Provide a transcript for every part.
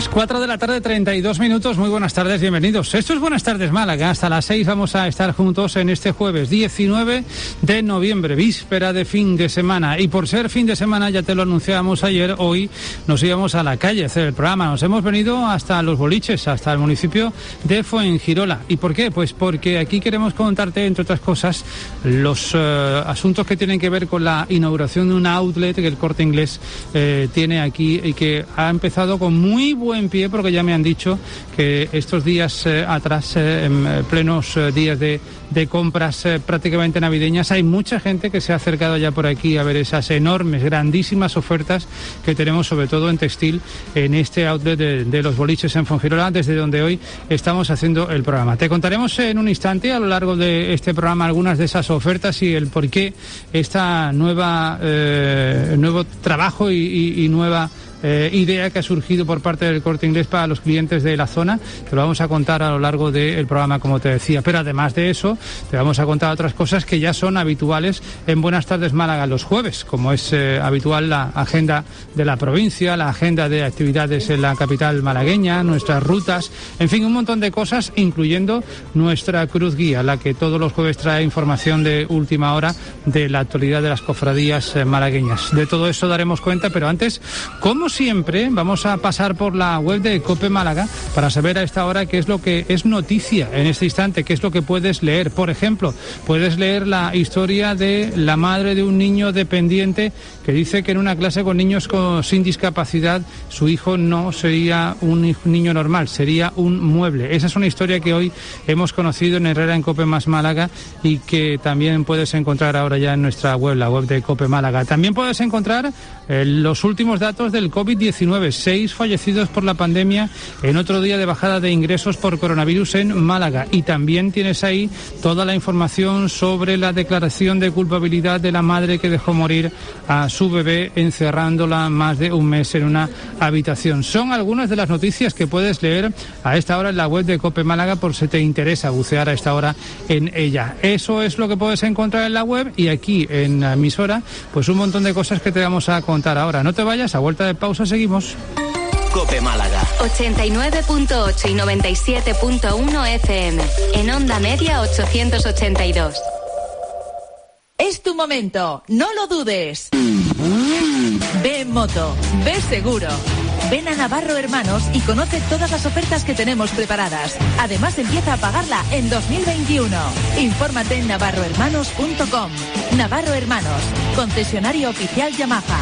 4 de la tarde, 32 minutos. Muy buenas tardes, bienvenidos. Esto es Buenas Tardes Málaga. Hasta las 6 vamos a estar juntos en este jueves 19 de noviembre, víspera de fin de semana. Y por ser fin de semana, ya te lo anunciábamos ayer, hoy nos íbamos a la calle a hacer el programa. Nos hemos venido hasta Los Boliches, hasta el municipio de Fuengirola. ¿Y por qué? Pues porque aquí queremos contarte, entre otras cosas, los asuntos que tienen que ver con la inauguración de una outlet que el Corte Inglés tiene aquí y que ha empezado con muy buen pie, porque ya me han dicho que estos días atrás, en plenos días de compras prácticamente navideñas, hay mucha gente que se ha acercado ya por aquí a ver esas enormes, grandísimas ofertas que tenemos, sobre todo en textil, en este outlet de Los Boliches en Fuengirola, desde donde hoy estamos haciendo el programa. Te contaremos en un instante, a lo largo de este programa, algunas de esas ofertas y el por qué esta nuevo trabajo y nueva idea que ha surgido por parte del Corte Inglés para los clientes de la zona. Te lo vamos a contar a lo largo del programa, como te decía, pero además de eso te vamos a contar otras cosas que ya son habituales en Buenas Tardes Málaga los jueves, como es habitual la agenda de la provincia, la agenda de actividades en la capital malagueña, nuestras rutas, en fin, un montón de cosas, incluyendo nuestra cruz guía, la que todos los jueves trae información de última hora de la actualidad de las cofradías malagueñas. De todo eso daremos cuenta, pero antes, como siempre, vamos a pasar por la web de COPE Málaga para saber a esta hora qué es lo que es noticia en este instante, qué es lo que puedes leer. Por ejemplo, puedes leer la historia de la madre de un niño dependiente que dice que en una clase con niños sin discapacidad su hijo no sería un niño normal, sería un mueble. Esa es una historia que hoy hemos conocido en Herrera, en COPE Más Málaga, y que también puedes encontrar ahora ya en nuestra web, la web de COPE Málaga. También puedes encontrar los últimos datos del COVID-19, 6 fallecidos por la pandemia en otro día de bajada de ingresos por coronavirus en Málaga. Y también tienes ahí toda la información sobre la declaración de culpabilidad de la madre que dejó morir a su bebé encerrándola más de un mes en una habitación. Son algunas de las noticias que puedes leer a esta hora en la web de COPE Málaga por si te interesa bucear a esta hora en ella. Eso es lo que puedes encontrar en la web, y aquí en la emisora pues un montón de cosas que te vamos a contar ahora. No te vayas, a vuelta de pausa seguimos. COPE Málaga 89.8 y 97.1 FM. En onda media 882. Es tu momento, no lo dudes. Ve en moto, ve seguro. Ven a Navarro Hermanos y conoce todas las ofertas que tenemos preparadas. Además, empieza a pagarla en 2021. Infórmate en navarrohermanos.com. Navarro Hermanos, concesionario oficial Yamaha.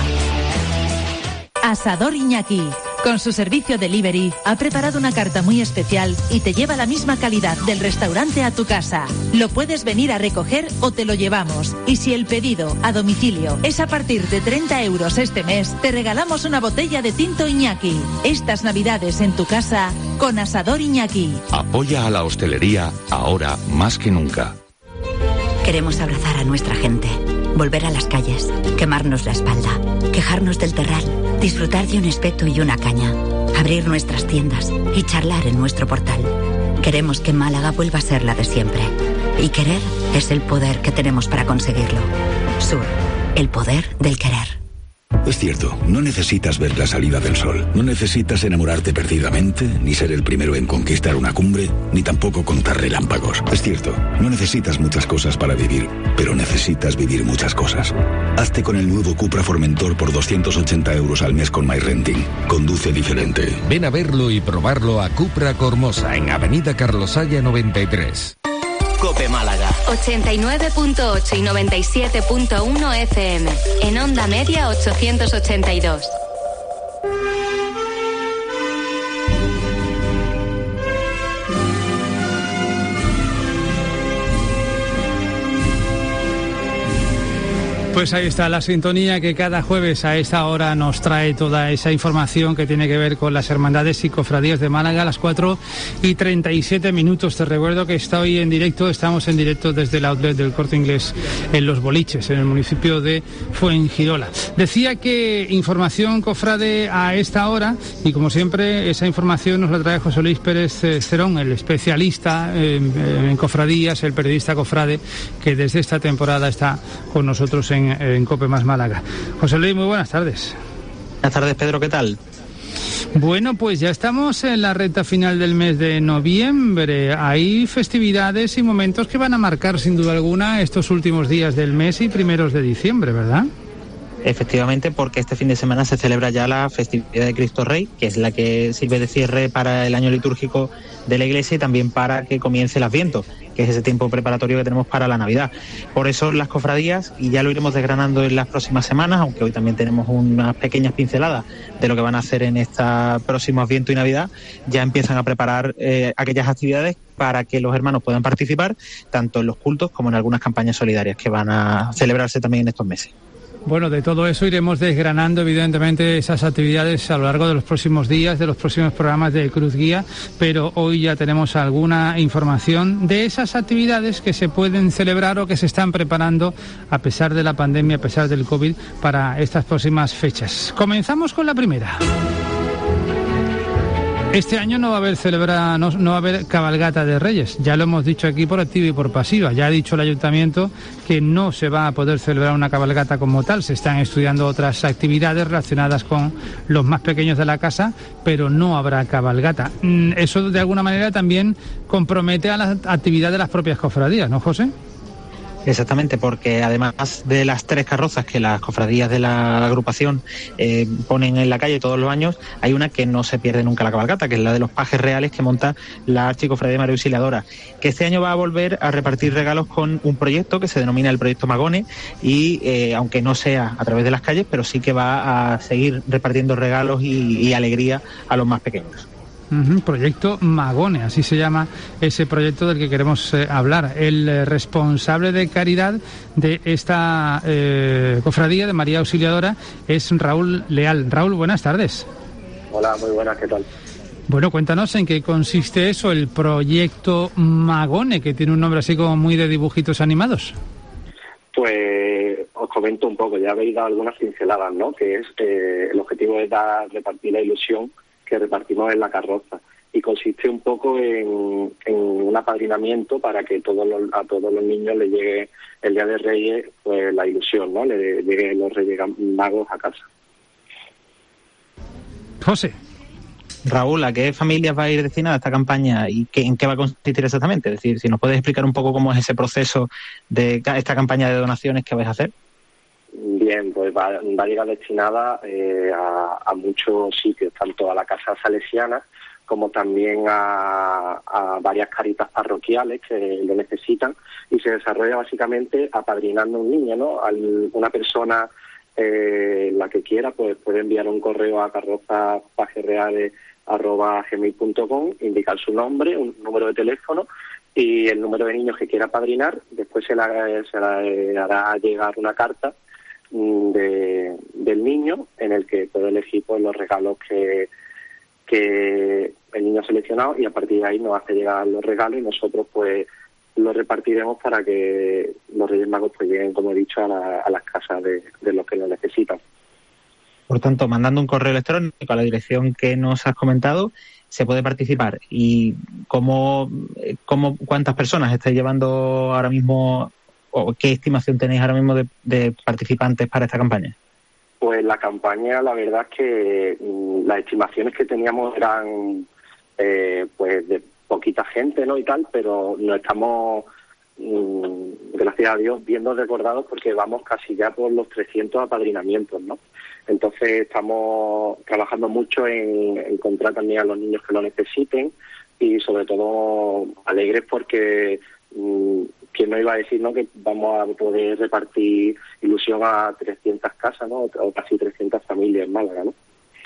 Asador Iñaki, con su servicio delivery, ha preparado una carta muy especial y te lleva la misma calidad del restaurante a tu casa. Lo puedes venir a recoger o te lo llevamos. Y si el pedido a domicilio es a partir de 30 euros este mes, te regalamos una botella de tinto Iñaki. Estas navidades en tu casa con Asador Iñaki. Apoya a la hostelería ahora más que nunca. Queremos abrazar a nuestra gente, volver a las calles, quemarnos la espalda, quejarnos del terral, disfrutar de un espeto y una caña, abrir nuestras tiendas y charlar en nuestro portal. Queremos que Málaga vuelva a ser la de siempre. Y querer es el poder que tenemos para conseguirlo. Sur, el poder del querer. Es cierto, no necesitas ver la salida del sol, no necesitas enamorarte perdidamente, ni ser el primero en conquistar una cumbre, ni tampoco contar relámpagos. Es cierto, no necesitas muchas cosas para vivir, pero necesitas vivir muchas cosas. Hazte con el nuevo Cupra Formentor por 280 euros al mes con MyRenting. Conduce diferente. Ven a verlo y probarlo a Cupra Cormosa, en Avenida Carlos Haya 93. COPE Málaga 89.8 y 97.1 FM. En onda media 882. Pues ahí está la sintonía que cada jueves a esta hora nos trae toda esa información que tiene que ver con las hermandades y cofradías de Málaga a las 4:37. Te recuerdo que estamos en directo desde el outlet del Corte Inglés en Los Boliches, en el municipio de Fuengirola. Decía que información cofrade a esta hora, y como siempre esa información nos la trae José Luis Pérez Cerón, el especialista en cofradías, el periodista cofrade que desde esta temporada está con nosotros en COPE Más Málaga. José Luis, muy buenas tardes. Buenas tardes, Pedro, ¿qué tal? Bueno, pues ya estamos en la recta final del mes de noviembre. Hay festividades y momentos que van a marcar sin duda alguna estos últimos días del mes y primeros de diciembre, ¿verdad? Efectivamente, porque este fin de semana se celebra ya la festividad de Cristo Rey, que es la que sirve de cierre para el año litúrgico de la Iglesia y también para que comience el Adviento, que es ese tiempo preparatorio que tenemos para la Navidad. Por eso las cofradías, y ya lo iremos desgranando en las próximas semanas, aunque hoy también tenemos unas pequeñas pinceladas de lo que van a hacer en este próximo Adviento y Navidad, ya empiezan a preparar aquellas actividades para que los hermanos puedan participar tanto en los cultos como en algunas campañas solidarias que van a celebrarse también en estos meses. Bueno, de todo eso iremos desgranando evidentemente esas actividades a lo largo de los próximos días, de los próximos programas de Cruz Guía, pero hoy ya tenemos alguna información de esas actividades que se pueden celebrar o que se están preparando a pesar de la pandemia, a pesar del COVID, para estas próximas fechas. Comenzamos con la primera. Este año no va a haber cabalgata de Reyes, ya lo hemos dicho aquí por activa y por pasiva. Ya ha dicho el Ayuntamiento que no se va a poder celebrar una cabalgata como tal, se están estudiando otras actividades relacionadas con los más pequeños de la casa, pero no habrá cabalgata. Eso de alguna manera también compromete a la actividad de las propias cofradías, ¿no, José? Exactamente, porque además de las 3 carrozas que las cofradías de la agrupación ponen en la calle todos los años, hay una que no se pierde nunca la cabalgata, que es la de los pajes reales que monta la Archicofradía María Auxiliadora, que este año va a volver a repartir regalos con un proyecto que se denomina el Proyecto Magone y aunque no sea a través de las calles, pero sí que va a seguir repartiendo regalos y alegría a los más pequeños. Proyecto Magone, así se llama ese proyecto del que queremos hablar. El responsable de caridad de esta cofradía de María Auxiliadora es Raúl Leal. Raúl, buenas tardes. Hola, muy buenas, ¿qué tal? Bueno, cuéntanos en qué consiste eso, el Proyecto Magone, que tiene un nombre así como muy de dibujitos animados. Pues os comento un poco, ya habéis dado algunas pinceladas, ¿no? Que es el objetivo es repartir la ilusión que repartimos en la carroza y consiste un poco en un apadrinamiento para que a todos los niños les llegue el Día de Reyes pues la ilusión, ¿no? Le lleguen los Reyes Magos a casa. José. Raúl, ¿a qué familias va a ir destinada esta campaña y en qué va a consistir exactamente? Es decir, si nos puedes explicar un poco cómo es ese proceso de esta campaña de donaciones que vais a hacer. Bien, pues va a llegar destinada a muchos sitios, tanto a la Casa Salesiana como también a varias caritas parroquiales que lo necesitan, y se desarrolla básicamente apadrinando a un niño, ¿no? Una persona, la que quiera, pues puede enviar un correo a carrozapajesreales@gmail.com, indicar su nombre, un número de teléfono y el número de niños que quiera apadrinar. Después se le hará llegar una carta del niño en el que puede elegir pues los regalos que el niño ha seleccionado, y a partir de ahí nos hace llegar los regalos y nosotros pues los repartiremos para que los Reyes Magos pues lleguen, como he dicho, a las casas de los que lo necesitan. Por tanto, mandando un correo electrónico a la dirección que nos has comentado, se puede participar. ¿Y cuántas personas estáis llevando ahora mismo, o qué estimación tenéis ahora mismo de participantes para esta campaña? Pues la campaña, la verdad es que las estimaciones que teníamos eran pues de poquita gente, ¿no? Y tal, pero no estamos, gracias a Dios, viendo recordados porque vamos casi ya por los 300 apadrinamientos, ¿no? Entonces estamos trabajando mucho en encontrar también a los niños que lo necesiten y sobre todo alegres porque ¿quién no iba a decir, no, que vamos a poder repartir ilusión a 300 casas, ¿no? O casi 300 familias en Málaga, ¿no?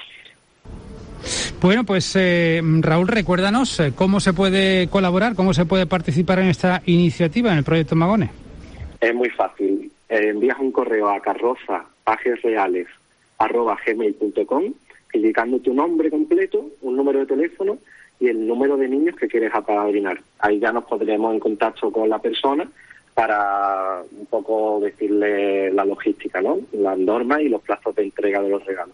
Bueno, pues Raúl, recuérdanos cómo se puede colaborar, cómo se puede participar en esta iniciativa, en el Proyecto Magone. Es muy fácil. Envías un correo a carrozapajesreales@gmail.com indicando tu nombre completo, un número de teléfono y el número de niños que quieres apadrinar. Ahí ya nos pondremos en contacto con la persona para un poco decirle la logística, ¿no? Las normas y los plazos de entrega de los regalos.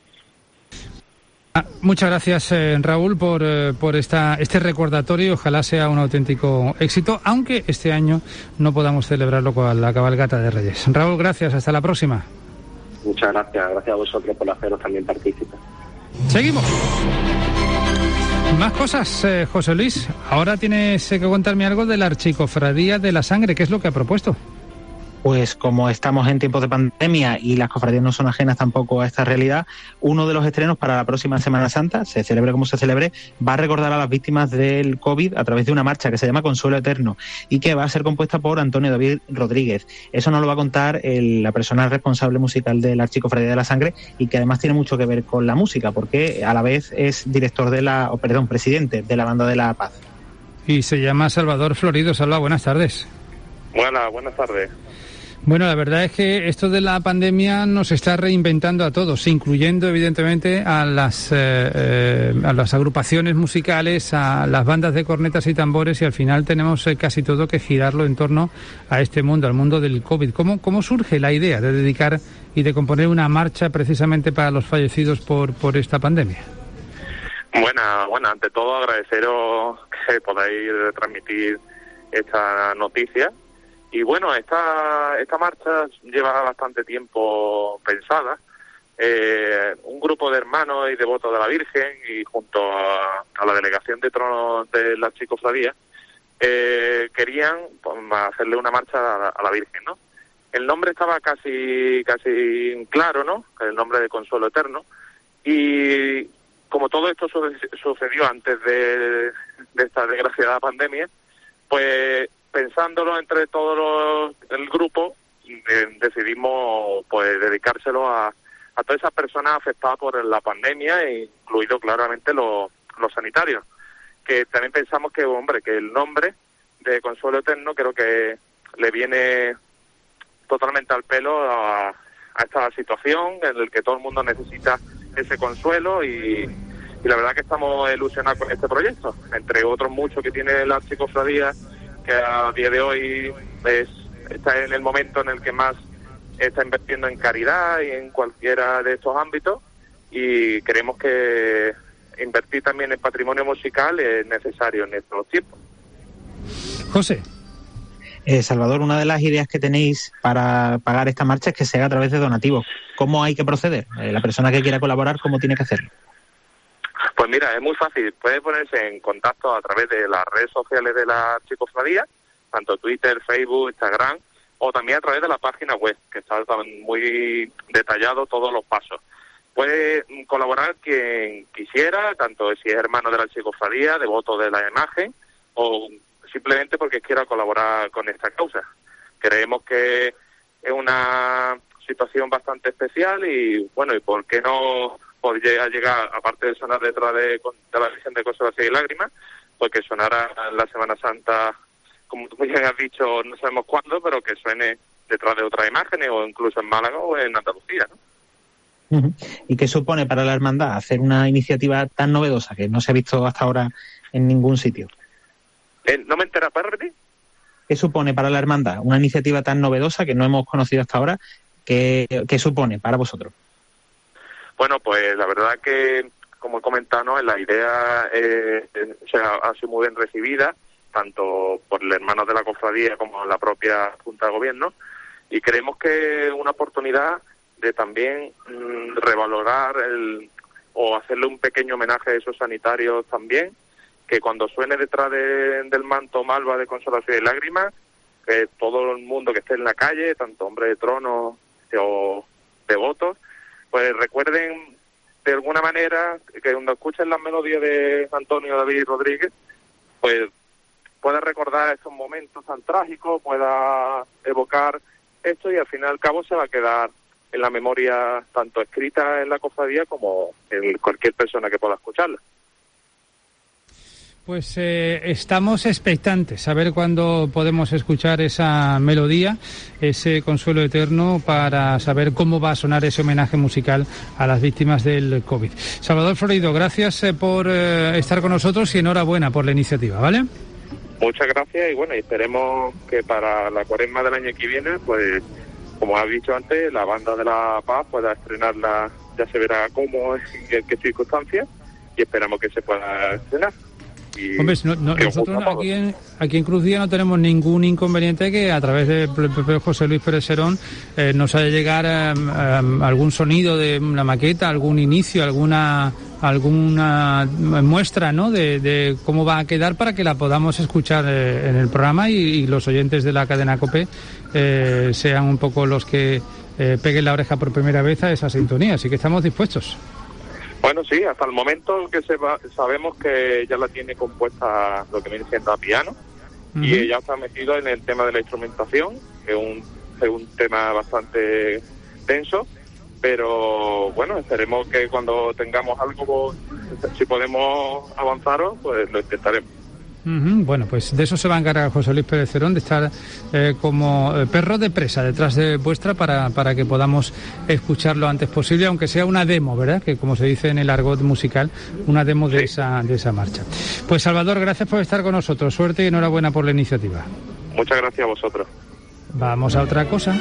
Muchas gracias, Raúl, por este recordatorio. Ojalá sea un auténtico éxito, aunque este año no podamos celebrarlo con la cabalgata de Reyes. Raúl, gracias. Hasta la próxima. Muchas gracias. Gracias a vosotros por haceros también partícipes. Seguimos. Más cosas, José Luis. Ahora tienes que contarme algo de la Archicofradía de la Sangre. ¿Qué es lo que ha propuesto? Pues como estamos en tiempos de pandemia y las cofradías no son ajenas tampoco a esta realidad, uno de los estrenos para la próxima Semana Santa, se celebre como se celebre, va a recordar a las víctimas del COVID a través de una marcha que se llama Consuelo Eterno y que va a ser compuesta por Antonio David Rodríguez. Eso nos lo va a contar la persona responsable musical de la Archicofradía de la Sangre y que además tiene mucho que ver con la música porque a la vez es presidente de la Banda de la Paz. Y se llama Salvador Florido. Salva, buenas tardes. Buenas tardes. Bueno, la verdad es que esto de la pandemia nos está reinventando a todos, incluyendo evidentemente a las agrupaciones musicales, a las bandas de cornetas y tambores, y al final tenemos casi todo que girarlo en torno a este mundo, al mundo del COVID. ¿Cómo surge la idea de dedicar y de componer una marcha precisamente para los fallecidos por esta pandemia? Bueno, ante todo agradeceros que podáis transmitir esta noticia. Y bueno, esta marcha lleva bastante tiempo pensada. Un grupo de hermanos y devotos de la Virgen y junto a la delegación de tronos de la Archicofradía querían hacerle una marcha a la Virgen, ¿no? El nombre estaba casi claro, ¿no? El nombre de Consuelo Eterno. Y como todo esto sucedió antes de esta desgraciada pandemia, pues pensándolo entre todos el grupo, decidimos pues dedicárselo a todas esas personas afectadas por la pandemia, incluido claramente los sanitarios, que también pensamos que el nombre de Consuelo Eterno creo que le viene totalmente al pelo a esta situación en la que todo el mundo necesita ese consuelo y la verdad que estamos ilusionados con este proyecto, entre otros muchos que tiene la Archicofradía, que a día de hoy está en el momento en el que más está invirtiendo en caridad y en cualquiera de estos ámbitos, y creemos que invertir también en patrimonio musical es necesario en estos tiempos. José. Salvador, una de las ideas que tenéis para pagar esta marcha es que se haga a través de donativos. ¿Cómo hay que proceder? La persona que quiera colaborar, ¿cómo tiene que hacerlo? Pues mira, es muy fácil. Puede ponerse en contacto a través de las redes sociales de la Archicofradía, tanto Twitter, Facebook, Instagram, o también a través de la página web, que está muy detallado todos los pasos. Puede colaborar quien quisiera, tanto si es hermano de la Archicofradía, devoto de la imagen, o simplemente porque quiera colaborar con esta causa. Creemos que es una situación bastante especial y, bueno, ¿y por qué no podría llegar, aparte de sonar detrás de la Virgen de Consolación y Lágrimas, pues que sonara en la Semana Santa, como tú bien has dicho, no sabemos cuándo, pero que suene detrás de otras imágenes, o incluso en Málaga o en Andalucía, ¿no? ¿Y qué supone para la hermandad hacer una iniciativa tan novedosa que no se ha visto hasta ahora en ningún sitio? ¿No me enteras, para repetir? ¿Qué supone para la hermandad una iniciativa tan novedosa que no hemos conocido hasta ahora? ¿Qué supone para vosotros? Bueno, pues la verdad que, como he comentado, ¿no?, la idea ha sido muy bien recibida, tanto por los hermanos de la cofradía como la propia Junta de Gobierno, y creemos que es una oportunidad de también revalorar o hacerle un pequeño homenaje a esos sanitarios también, que cuando suene detrás del manto malva de Consolación y Lágrimas, que todo el mundo que esté en la calle, tanto hombres de trono o devotos, pues recuerden de alguna manera que cuando escuchen las melodías de Antonio David Rodríguez, pues pueda recordar estos momentos tan trágicos, pueda evocar esto y al fin y al cabo se va a quedar en la memoria tanto escrita en la cofradía como en cualquier persona que pueda escucharla. Pues estamos expectantes a ver cuándo podemos escuchar esa melodía, ese Consuelo Eterno, para saber cómo va a sonar ese homenaje musical a las víctimas del COVID. Salvador Florido, gracias por estar con nosotros y enhorabuena por la iniciativa, ¿vale? Muchas gracias y bueno, esperemos que para la Cuaresma del año que viene, pues como has dicho antes, la Banda de la Paz pueda estrenarla, ya se verá cómo, en qué circunstancias, y esperamos que se pueda estrenar. Hombre, nosotros aquí en Cruz Guía no tenemos ningún inconveniente que a través de José Luis Pérez Serón nos haya llegar algún sonido de una maqueta, algún inicio, alguna muestra, ¿no?, de cómo va a quedar para que la podamos escuchar en el programa y los oyentes de la cadena COPE sean un poco los que peguen la oreja por primera vez a esa sintonía. Así que estamos dispuestos. Bueno, sí, hasta el momento que sabemos que ya la tiene compuesta lo que viene siendo a piano, y ella está metido en el tema de la instrumentación, que es un tema bastante tenso, pero bueno, esperemos que cuando tengamos algo, si podemos avanzaros, pues lo intentaremos. Bueno, pues de eso se va a encargar José Luis Pérez Cerón, de estar como perro de presa detrás de vuestra para que podamos escuchar lo antes posible, aunque sea una demo, ¿verdad? Que como se dice en el argot musical, una demo de esa marcha. Pues Salvador, gracias por estar con nosotros. Suerte y enhorabuena por la iniciativa. Muchas gracias a vosotros. Vamos a otra cosa.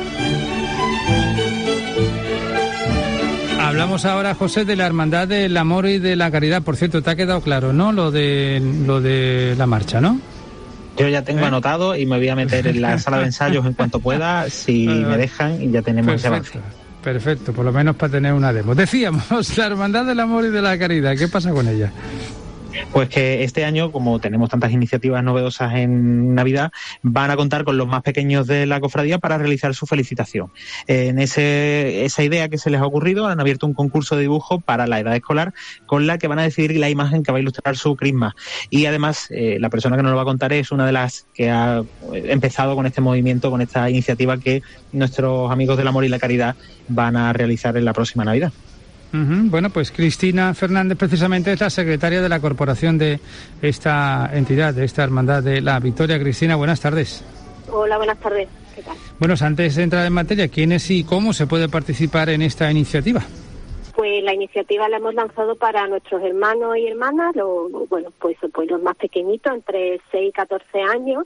Hablamos ahora, José, de la Hermandad del Amor y de la Caridad. Por cierto, te ha quedado claro, ¿no?, lo de la marcha, ¿no? Yo ya tengo anotado y me voy a meter en la sala de ensayos en cuanto pueda, si me dejan, y ya tenemos ese avance. Perfecto, por lo menos para tener una demo. Decíamos, la Hermandad del Amor y de la Caridad, ¿qué pasa con ella? Pues que este año, como tenemos tantas iniciativas novedosas en Navidad, van a contar con los más pequeños de la cofradía para realizar su felicitación. En esa idea que se les ha ocurrido, han abierto un concurso de dibujo para la edad escolar con la que van a decidir la imagen que va a ilustrar su crisma. Y además, la persona que nos lo va a contar es una de las que ha empezado con este movimiento, con esta iniciativa que nuestros amigos del Amor y la Caridad van a realizar en la próxima Navidad. Bueno, pues Cristina Fernández precisamente es la secretaria de la corporación de esta entidad, de esta Hermandad de la Victoria. Cristina, buenas tardes. Hola, buenas tardes. ¿Qué tal? Bueno, antes de entrar en materia, ¿quiénes y cómo se puede participar en esta iniciativa? Pues la iniciativa la hemos lanzado para nuestros hermanos y hermanas, pues los más pequeñitos, entre 6 y 14 años.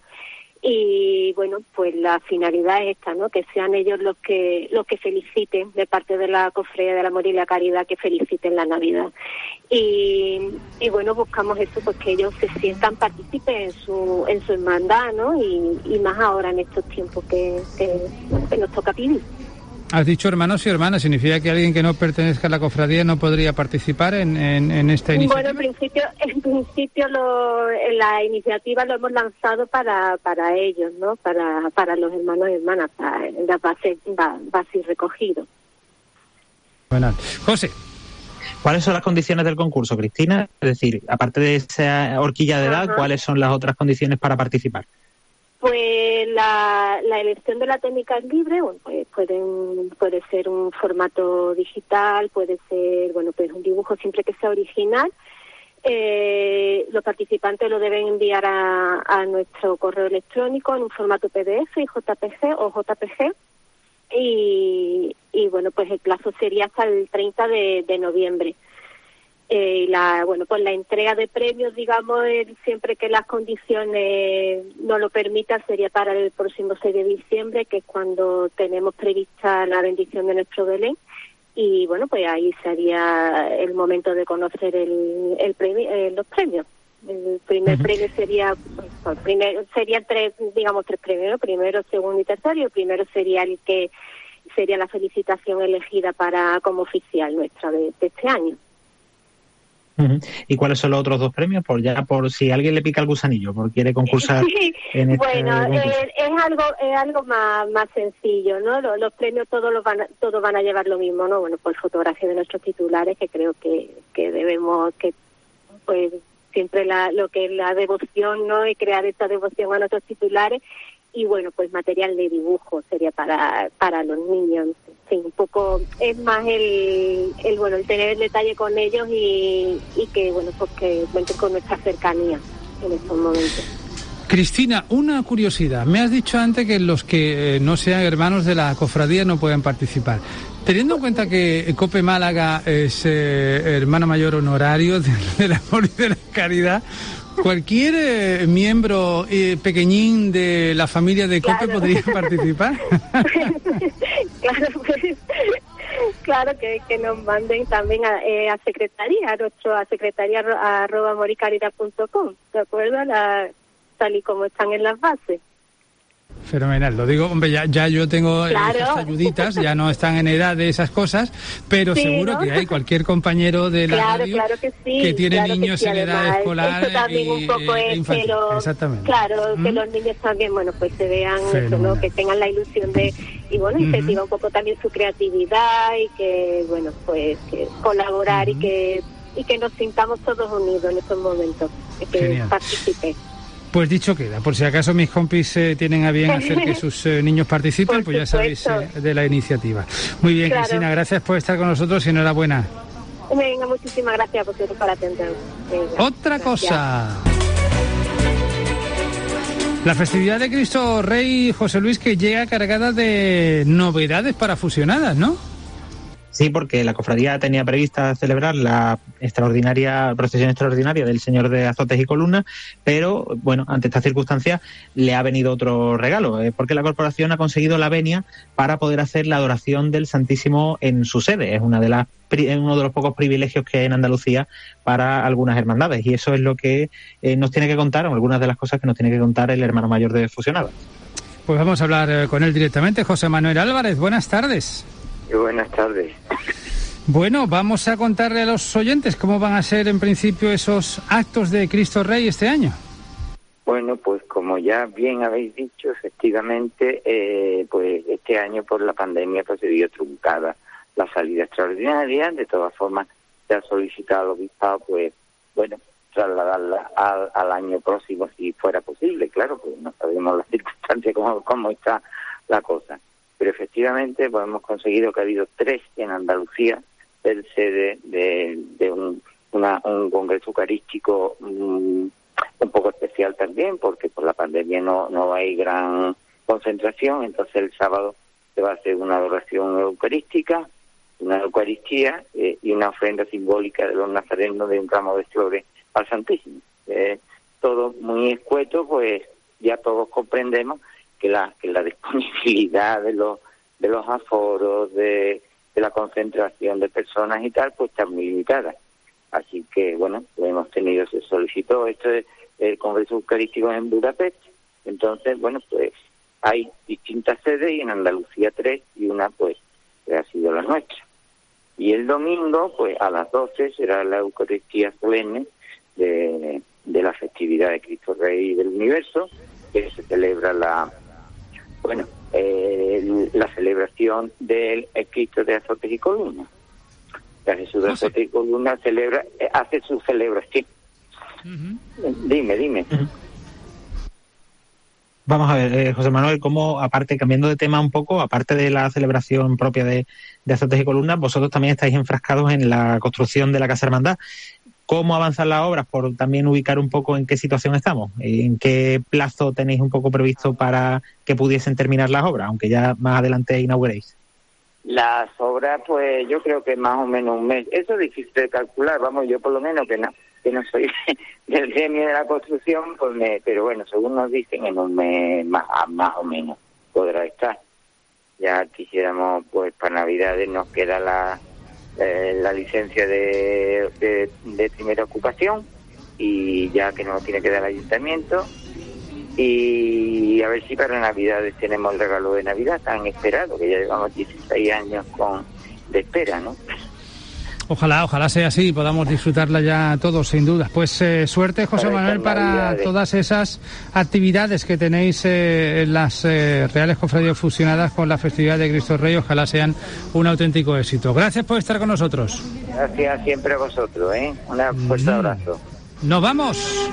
Y bueno, pues la finalidad es esta, ¿no?, que sean ellos los que feliciten, de parte de la Cofradía del Amor y la Caridad, que feliciten la Navidad. Y bueno, buscamos eso, pues que ellos se sientan partícipes en su hermandad, ¿no?, y más ahora en estos tiempos que nos toca vivir. Has dicho hermanos y hermanas, ¿significa que alguien que no pertenezca a la cofradía no podría participar en esta iniciativa? Bueno, en principio la iniciativa lo hemos lanzado para ellos, ¿no?, para los hermanos y hermanas, va a ser recogido. Bueno, José. ¿Cuáles son las condiciones del concurso, Cristina? Es decir, aparte de esa horquilla de edad, ¿cuáles son las otras condiciones para participar? Pues la elección de la técnica es libre. Bueno, pues puede ser un formato digital, puede ser, pues un dibujo siempre que sea original. Los participantes lo deben enviar a nuestro correo electrónico en un formato PDF y JPG. Y bueno, pues el plazo sería hasta el 30 de noviembre. La entrega de premios, digamos, siempre que las condiciones no lo permitan, sería para el próximo 6 de diciembre, que es cuando tenemos prevista la bendición de nuestro Belén. Y bueno, pues ahí sería el momento de conocer los premios. El primer premio sería, serían tres premios, primero, segundo y tercero, y el primero sería el que sería la felicitación elegida como oficial nuestra de este año. ¿Y cuáles son los otros dos premios? Por si alguien le pica el gusanillo, porque quiere concursar en este concurso. Es algo más sencillo, ¿no? Los premios todos van a llevar lo mismo, ¿no? Bueno, pues fotografía de nuestros titulares, que creo que debemos, que pues siempre lo que es la devoción, ¿no?, y crear esta devoción a nuestros titulares. Y bueno, pues material de dibujo sería para los niños. Sí, un poco es más el tener el detalle con ellos y que pues que cuenten con nuestra cercanía en estos momentos. Cristina, una curiosidad. Me has dicho antes que los que no sean hermanos de la cofradía no pueden participar. Teniendo en cuenta que COPE Málaga es hermano mayor honorario del Amor y de la Caridad, ¿cualquier miembro pequeñín de la familia de COPE podría participar? claro, que nos manden también a secretaría, a secretaría@moricaridad.com, ¿de acuerdo? Tal y como están en las bases. Fenomenal, lo digo, hombre, ya yo tengo esas ayuditas, ya no están en edad de esas cosas, pero sí, seguro, ¿no?, que hay cualquier compañero de la radio que, sí, que tiene niños en edad escolar. Eso también un poco es que que los niños también, bueno, pues se vean eso, ¿no?, que tengan la ilusión de, y bueno, incentiva un poco también su creatividad y que, bueno, pues que colaborar y que nos sintamos todos unidos en estos momentos, que participen. Pues dicho queda, por si acaso mis compis tienen a bien hacer que sus niños participen, pues ya sabéis de la iniciativa. Muy bien, claro. Cristina, gracias por estar con nosotros y enhorabuena. Venga, muchísimas gracias por atendernos. Otra cosa. La festividad de Cristo Rey, José Luis, que llega cargada de novedades para fusionadas, ¿no? Sí, porque la cofradía tenía prevista celebrar la procesión extraordinaria del Señor de Azotes y Columnas, pero, bueno, ante estas circunstancias le ha venido otro regalo, porque la corporación ha conseguido la venia para poder hacer la adoración del Santísimo en su sede. Es uno de los pocos privilegios que hay en Andalucía para algunas hermandades, y eso es lo que nos tiene que contar, o algunas de las cosas que nos tiene que contar el hermano mayor de Fusionadas. Pues vamos a hablar con él directamente. José Manuel Álvarez, buenas tardes. Buenas tardes. Bueno, vamos a contarle a los oyentes cómo van a ser en principio esos actos de Cristo Rey este año. Bueno, pues como ya bien habéis dicho, efectivamente, pues este año por la pandemia pues se vio truncada la salida extraordinaria. De todas formas, se ha solicitado al obispado, pues, bueno, trasladarla al año próximo si fuera posible. Claro, pues no sabemos las circunstancias, cómo está la cosa. Pero efectivamente pues hemos conseguido que ha habido 3 en Andalucía, del sede de un congreso eucarístico un poco especial también, porque por la pandemia no hay gran concentración. Entonces el sábado se va a hacer una adoración eucarística, una Eucaristía y una ofrenda simbólica de los nazarenos de un ramo de flores al Santísimo. Todo muy escueto, pues ya todos comprendemos que la disponibilidad de los aforos, de la concentración de personas y tal, pues está muy limitada. Así que, bueno, se solicitó esto el Congreso Eucarístico en Budapest. Entonces, bueno, pues hay distintas sedes y en Andalucía 3 y una, pues, que ha sido la nuestra. Y el domingo, pues, a las 12 será la Eucaristía solemne de la festividad de Cristo Rey del Universo, que se celebra la celebración del Cristo de Azotes y Columnas. La Jesús de Azotes y Columnas hace su celebración. Dime. Vamos a ver, José Manuel, cómo, aparte, cambiando de tema un poco, aparte de la celebración propia de Azotes y Columnas, vosotros también estáis enfrascados en la construcción de la Casa Hermandad. ¿Cómo avanzan las obras? Por también ubicar un poco en qué situación estamos. ¿En qué plazo tenéis un poco previsto para que pudiesen terminar las obras, aunque ya más adelante inauguréis? Las obras, pues yo creo que más o menos un mes. Eso es difícil de calcular, vamos, yo por lo menos que no soy del gremio de la construcción, pues pero bueno, según nos dicen, en un mes más o menos podrá estar. Ya quisiéramos, pues para Navidades nos queda la licencia de primera ocupación, y ya que nos tiene que dar el ayuntamiento, y a ver si para Navidades tenemos el regalo de Navidad tan esperado, que ya llevamos 16 años de espera, ¿no? Ojalá sea así y podamos disfrutarla ya todos, sin duda. Pues suerte, José Manuel, para todas esas actividades que tenéis en las Reales Cofradías fusionadas con la festividad de Cristo Rey. Ojalá sean un auténtico éxito. Gracias por estar con nosotros. Gracias siempre a vosotros, un fuerte abrazo. ¡Nos vamos!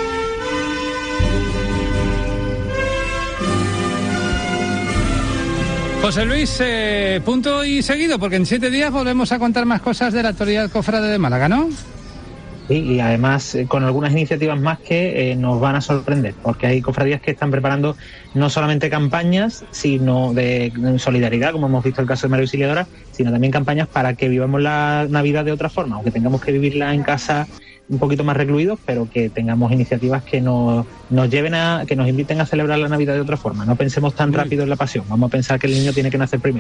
José Luis, punto y seguido, porque en 7 días volvemos a contar más cosas de la actualidad cofrade de Málaga, ¿no? Sí, y además con algunas iniciativas más que nos van a sorprender, porque hay cofradías que están preparando no solamente campañas, sino de solidaridad, como hemos visto el caso de María Auxiliadora, sino también campañas para que vivamos la Navidad de otra forma, aunque tengamos que vivirla en casa un poquito más recluidos, pero que tengamos iniciativas que nos lleven que nos inviten a celebrar la Navidad de otra forma. No pensemos tan rápido en la pasión, vamos a pensar que el niño tiene que nacer primero.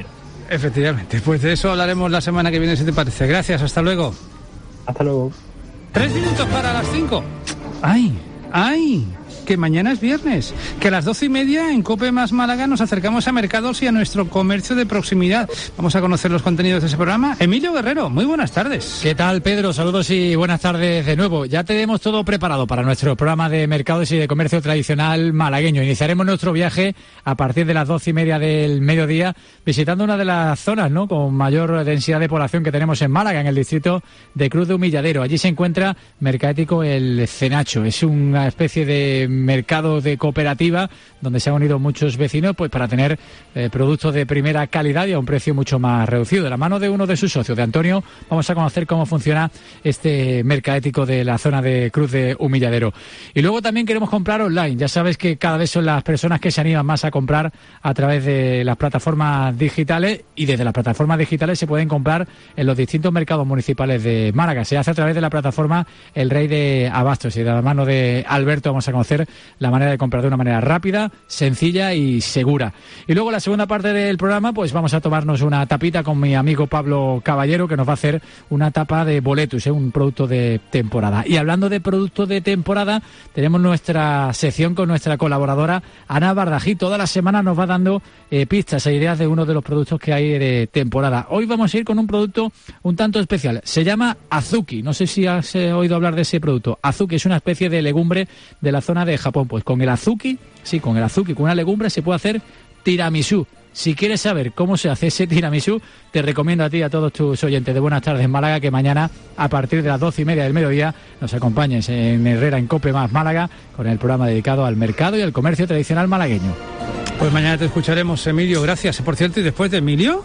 Efectivamente, pues de eso hablaremos la semana que viene, si te parece. Gracias, hasta luego. Hasta luego. 3 minutos para las 5. ¡Ay! Que mañana es viernes, que a las 12:30 en COPE más Málaga nos acercamos a mercados y a nuestro comercio de proximidad. Vamos a conocer los contenidos de ese programa. Emilio Guerrero, muy buenas tardes. ¿Qué tal, Pedro? Saludos y buenas tardes de nuevo. Ya tenemos todo preparado para nuestro programa de mercados y de comercio tradicional malagueño. Iniciaremos nuestro viaje a partir de las 12:30 del mediodía, visitando una de las zonas, ¿no?, con mayor densidad de población que tenemos en Málaga, en el distrito de Cruz de Humilladero. Allí se encuentra Mercadético El Cenacho. Es una especie de mercado de cooperativa donde se han unido muchos vecinos pues para tener productos de primera calidad y a un precio mucho más reducido. De la mano de uno de sus socios, de Antonio, vamos a conocer cómo funciona este mercadético de la zona de Cruz de Humilladero. Y luego también queremos comprar online. Ya sabes que cada vez son las personas que se animan más a comprar a través de las plataformas digitales, y desde las plataformas digitales se pueden comprar en los distintos mercados municipales de Málaga. Se hace a través de la plataforma El Rey de Abastos, y de la mano de Alberto vamos a conocer la manera de comprar de una manera rápida, sencilla y segura. Y luego la segunda parte del programa, pues vamos a tomarnos una tapita con mi amigo Pablo Caballero, que nos va a hacer una tapa de boletus, un producto de temporada. Y hablando de productos de temporada, tenemos nuestra sección con nuestra colaboradora Ana Bardají. Toda la semana nos va dando pistas e ideas de uno de los productos que hay de temporada. Hoy vamos a ir con un producto un tanto especial. Se llama azuki. No sé si has oído hablar de ese producto. Azuki es una especie de legumbre de la zona de Japón. Pues con el azuki, con una legumbre se puede hacer tiramisú. Si quieres saber cómo se hace ese tiramisú, te recomiendo a ti y a todos tus oyentes de Buenas Tardes Málaga que mañana, a partir de las 12:30 del mediodía, nos acompañes en Herrera, en COPE más Málaga, con el programa dedicado al mercado y al comercio tradicional malagueño. Pues mañana te escucharemos, Emilio, gracias. Por cierto, y después de Emilio,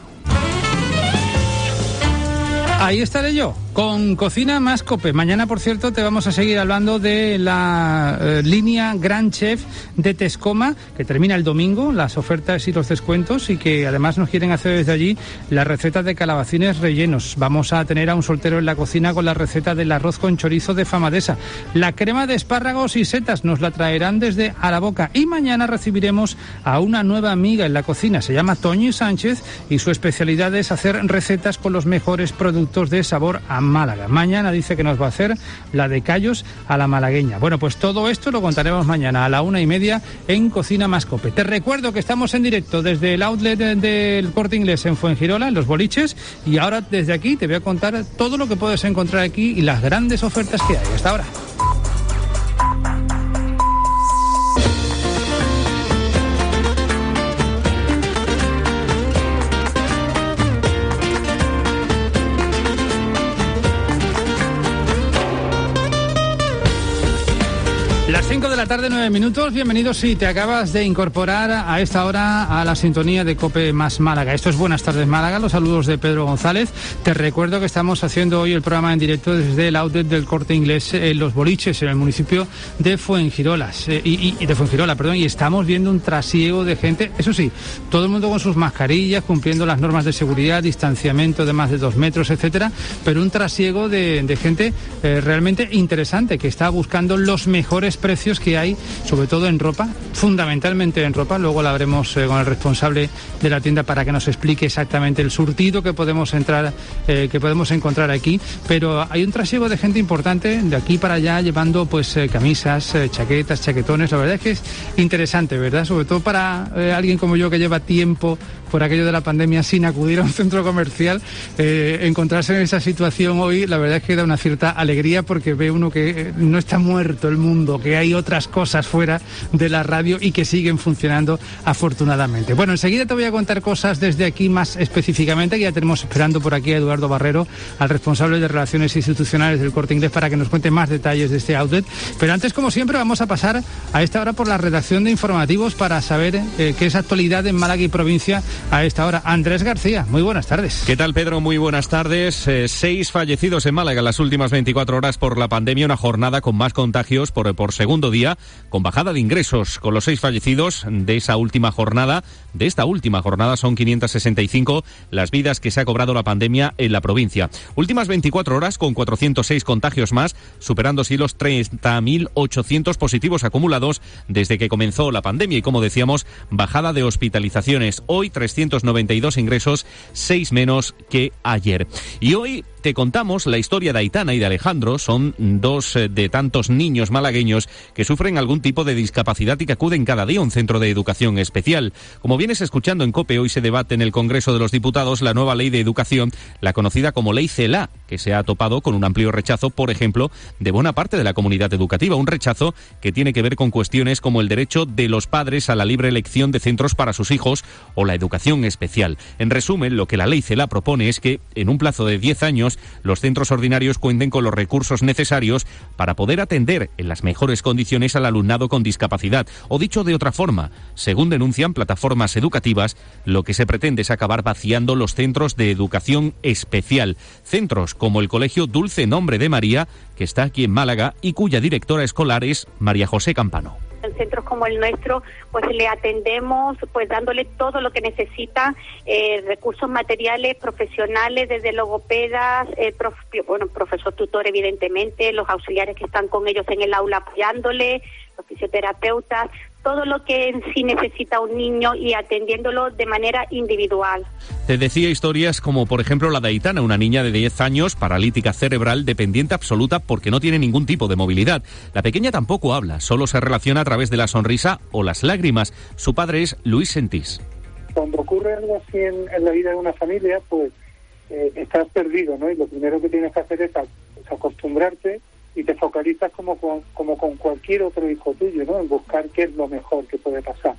ahí estaré yo, con Cocina más COPE. Mañana, por cierto, te vamos a seguir hablando de la línea Gran Chef de Tescoma, que termina el domingo, las ofertas y los descuentos, y que además nos quieren hacer desde allí las recetas de calabacines rellenos. Vamos a tener a un soltero en la cocina con la receta del arroz con chorizo de Famadesa. La crema de espárragos y setas nos la traerán desde Araboca. Y mañana recibiremos a una nueva amiga en la cocina. Se llama Toñi Sánchez y su especialidad es hacer recetas con los mejores productos de sabor a Málaga. Mañana dice que nos va a hacer la de callos a la malagueña. Bueno, pues todo esto lo contaremos mañana a la 1:30 en Cocina más COPE. Te recuerdo que estamos en directo desde el outlet del Corte Inglés en Fuengirola, en Los Boliches, y ahora desde aquí te voy a contar todo lo que puedes encontrar aquí y las grandes ofertas que hay. Hasta ahora. Las 5 de la tarde, 9 minutos. Bienvenidos si te acabas de incorporar a esta hora a la sintonía de COPE más Málaga. Esto es Buenas Tardes Málaga, los saludos de Pedro González. Te recuerdo que estamos haciendo hoy el programa en directo desde el outlet del Corte Inglés en Los Boliches, en el municipio de Fuengirola, y estamos viendo un trasiego de gente. Eso sí, todo el mundo con sus mascarillas, cumpliendo las normas de seguridad, distanciamiento de más de 2 metros, etcétera, pero un trasiego de gente realmente interesante, que está buscando los mejores precios que hay, sobre todo en ropa, fundamentalmente en ropa. Luego la habremos con el responsable de la tienda para que nos explique exactamente el surtido que podemos encontrar aquí. Pero hay un trasiego de gente importante de aquí para allá, llevando pues camisas, chaquetas, chaquetones. La verdad es que es interesante, ¿verdad? Sobre todo para alguien como yo, que lleva tiempo por aquello de la pandemia sin acudir a un centro comercial, encontrarse en esa situación hoy, la verdad es que da una cierta alegría, porque ve uno que no está muerto el mundo, que hay otras cosas fuera de la radio y que siguen funcionando afortunadamente. Bueno, enseguida te voy a contar cosas desde aquí más específicamente, que ya tenemos esperando por aquí a Eduardo Barrero, al responsable de Relaciones Institucionales del Corte Inglés, para que nos cuente más detalles de este outlet. Pero antes, como siempre, vamos a pasar a esta hora por la redacción de informativos para saber qué es actualidad en Málaga y provincia a esta hora. Andrés García, muy buenas tardes. ¿Qué tal, Pedro? Muy buenas tardes. 6 fallecidos en Málaga en las últimas 24 horas por la pandemia, una jornada con más contagios por segundo día con bajada de ingresos. Con los 6 fallecidos de esta última jornada son 565 las vidas que se ha cobrado la pandemia en la provincia. Últimas 24 horas con 406 contagios más, superando así los 30.800 positivos acumulados desde que comenzó la pandemia y, como decíamos, bajada de hospitalizaciones. Hoy 392 ingresos, 6 menos que ayer. Y hoy te contamos la historia de Aitana y de Alejandro. Son 2 de tantos niños malagueños que sufren algún tipo de discapacidad y que acuden cada día a un centro de educación especial. Como vienes escuchando en COPE, hoy se debate en el Congreso de los Diputados la nueva ley de educación, la conocida como Ley CELA, que se ha topado con un amplio rechazo, por ejemplo, de buena parte de la comunidad educativa. Un rechazo que tiene que ver con cuestiones como el derecho de los padres a la libre elección de centros para sus hijos o la educación especial. En resumen, lo que la Ley CELA propone es que, en un plazo de 10 años, los centros ordinarios cuenten con los recursos necesarios para poder atender en las mejores condiciones al alumnado con discapacidad. O dicho de otra forma, según denuncian plataformas educativas, lo que se pretende es acabar vaciando los centros de educación especial. Centros como el Colegio Dulce Nombre de María, que está aquí en Málaga y cuya directora escolar es María José Campano. En centros como el nuestro, pues le atendemos, pues dándole todo lo que necesita, recursos materiales, profesionales, desde logopedas, profesor tutor, evidentemente, los auxiliares que están con ellos en el aula apoyándole, los fisioterapeutas, todo lo que en sí necesita un niño y atendiéndolo de manera individual. Te decía historias como, por ejemplo, la de Aitana, una niña de 10 años, paralítica cerebral, dependiente absoluta porque no tiene ningún tipo de movilidad. La pequeña tampoco habla, solo se relaciona a través de la sonrisa o las lágrimas. Su padre es Luis Sentís. Cuando ocurre algo así en la vida de una familia, pues estás perdido, ¿no? Y lo primero que tienes que hacer es acostumbrarte y te focalizas como con cualquier otro hijo tuyo, ¿no? En buscar qué es lo mejor que puede pasar.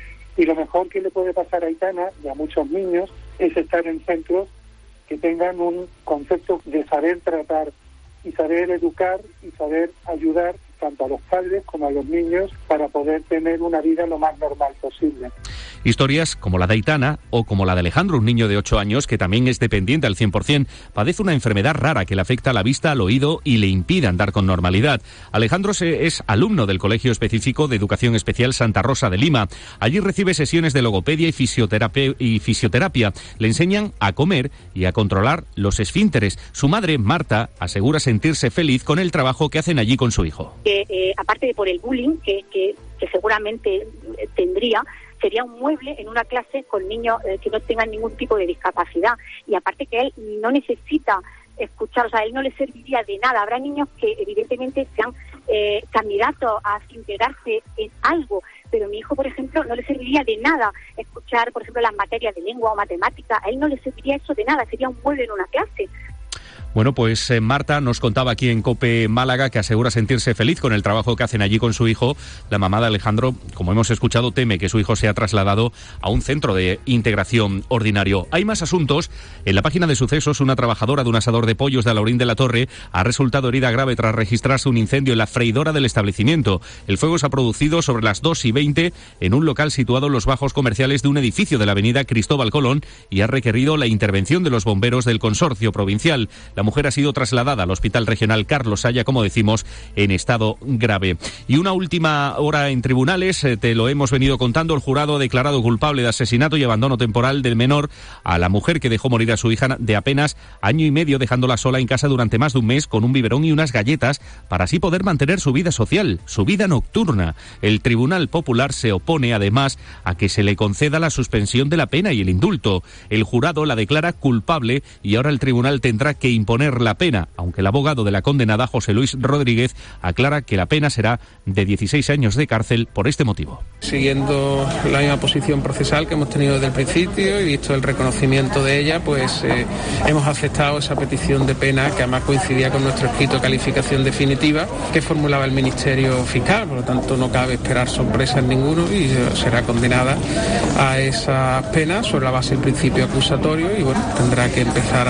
Y lo mejor que le puede pasar a Aitana y a muchos niños es estar en centros que tengan un concepto de saber tratar y saber educar y saber ayudar tanto a los padres como a los niños para poder tener una vida lo más normal posible. Historias como la de Aitana o como la de Alejandro, un niño de 8 años que también es dependiente al 100%, padece una enfermedad rara que le afecta a la vista, al oído y le impide andar con normalidad. Alejandro es alumno del Colegio Específico de Educación Especial Santa Rosa de Lima. Allí recibe sesiones de logopedia y fisioterapia. Le enseñan a comer y a controlar los esfínteres. Su madre, Marta, asegura sentirse feliz con el trabajo que hacen allí con su hijo. Aparte de por el bullying que seguramente tendría, sería un mueble en una clase con niños que no tengan ningún tipo de discapacidad. Y aparte que él no necesita escuchar, o sea, a él no le serviría de nada. Habrá niños que evidentemente sean candidatos a integrarse en algo, pero a mi hijo, por ejemplo, no le serviría de nada escuchar, por ejemplo, las materias de lengua o matemática. A él no le serviría eso de nada, sería un mueble en una clase. Bueno, pues Marta nos contaba aquí en COPE Málaga que asegura sentirse feliz con el trabajo que hacen allí con su hijo. La mamá de Alejandro, como hemos escuchado, teme que su hijo sea trasladado a un centro de integración ordinario. Hay más asuntos. En la página de sucesos, una trabajadora de un asador de pollos de Alaurín de la Torre ha resultado herida grave tras registrarse un incendio en la freidora del establecimiento. El fuego se ha producido sobre las 2:20 en un local situado en los bajos comerciales de un edificio de la avenida Cristóbal Colón y ha requerido la intervención de los bomberos del consorcio provincial. La mujer ha sido trasladada al Hospital Regional Carlos Saya, como decimos, en estado grave. Y una última hora en tribunales, te lo hemos venido contando, el jurado ha declarado culpable de asesinato y abandono temporal del menor a la mujer que dejó morir a su hija de apenas año y medio, dejándola sola en casa durante más de un mes con un biberón y unas galletas para así poder mantener su vida social, su vida nocturna. El Tribunal Popular se opone además a que se le conceda la suspensión de la pena y el indulto. El jurado la declara culpable y ahora el tribunal tendrá que imponer la pena, aunque el abogado de la condenada, José Luis Rodríguez, aclara que la pena será de 16 años de cárcel por este motivo. Siguiendo la misma posición procesal que hemos tenido desde el principio y visto el reconocimiento de ella, pues hemos aceptado esa petición de pena que además coincidía con nuestro escrito de calificación definitiva que formulaba el Ministerio Fiscal, por lo tanto no cabe esperar sorpresas ninguno y será condenada a esas penas sobre la base del principio acusatorio y bueno, tendrá que empezar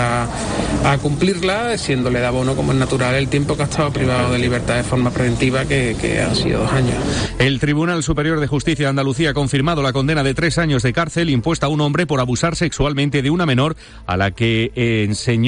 a cumplirla, siéndole de abono, como es natural, el tiempo que ha estado privado de libertad de forma preventiva, que han sido 2 años. El Tribunal Superior de Justicia de Andalucía ha confirmado la condena de 3 años de cárcel impuesta a un hombre por abusar sexualmente de una menor a la que enseñó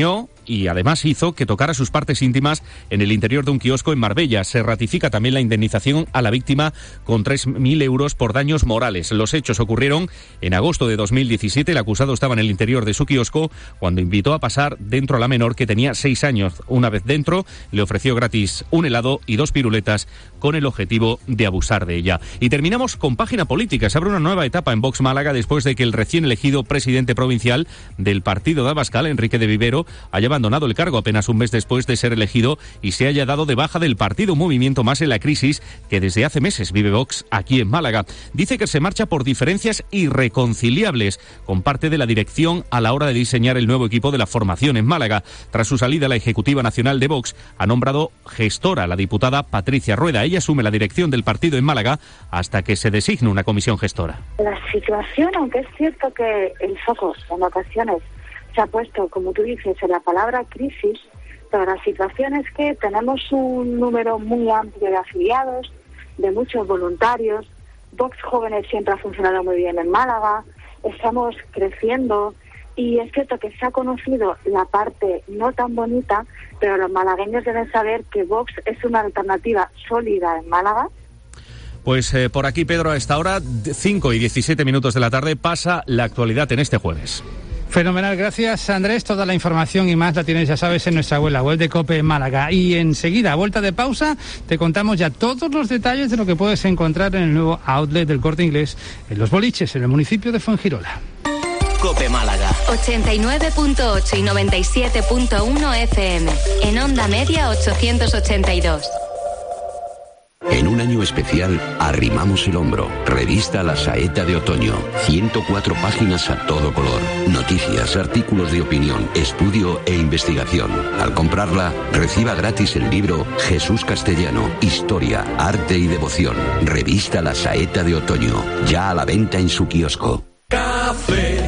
y además hizo que tocara sus partes íntimas en el interior de un kiosco en Marbella. Se ratifica también la indemnización a la víctima con 3.000 euros por daños morales. Los hechos ocurrieron en agosto de 2017. El acusado estaba en el interior de su kiosco cuando invitó a pasar dentro a la menor, que tenía 6 años. Una vez dentro, le ofreció gratis un helado y 2 piruletas con el objetivo de abusar de ella. Y terminamos con página política. Se abre una nueva etapa en Vox Málaga después de que el recién elegido presidente provincial del partido de Abascal, Enrique de Vivero, haya abandonado el cargo apenas un mes después de ser elegido y se haya dado de baja del partido, un movimiento más en la crisis que desde hace meses vive Vox aquí en Málaga. Dice que se marcha por diferencias irreconciliables con parte de la dirección a la hora de diseñar el nuevo equipo de la formación en Málaga. Tras su salida, la Ejecutiva Nacional de Vox ha nombrado gestora a la diputada Patricia Rueda. Ella asume la dirección del partido en Málaga hasta que se designe una comisión gestora. La situación, aunque es cierto que el foco en ocasiones se ha puesto, como tú dices, en la palabra crisis, pero la situación es que tenemos un número muy amplio de afiliados, de muchos voluntarios. Vox Jóvenes siempre ha funcionado muy bien en Málaga, estamos creciendo y es cierto que se ha conocido la parte no tan bonita, pero los malagueños deben saber que Vox es una alternativa sólida en Málaga. Pues por aquí, Pedro, a esta hora, 5:17 de la tarde, pasa la actualidad en este jueves. Fenomenal, gracias Andrés. Toda la información y más la tienes, ya sabes, en nuestra web, la web de COPE Málaga. Y enseguida, a vuelta de pausa, te contamos ya todos los detalles de lo que puedes encontrar en el nuevo outlet del Corte Inglés en Los Boliches, en el municipio de Fuengirola. COPE Málaga 89.8 y 97.1 FM. En onda media 882. En un año especial, arrimamos el hombro. Revista La Saeta de Otoño. 104 páginas a todo color. Noticias, artículos de opinión, estudio e investigación. Al comprarla, reciba gratis el libro Jesús Castellano, Historia, Arte y Devoción. Revista La Saeta de Otoño. Ya a la venta en su kiosco. Café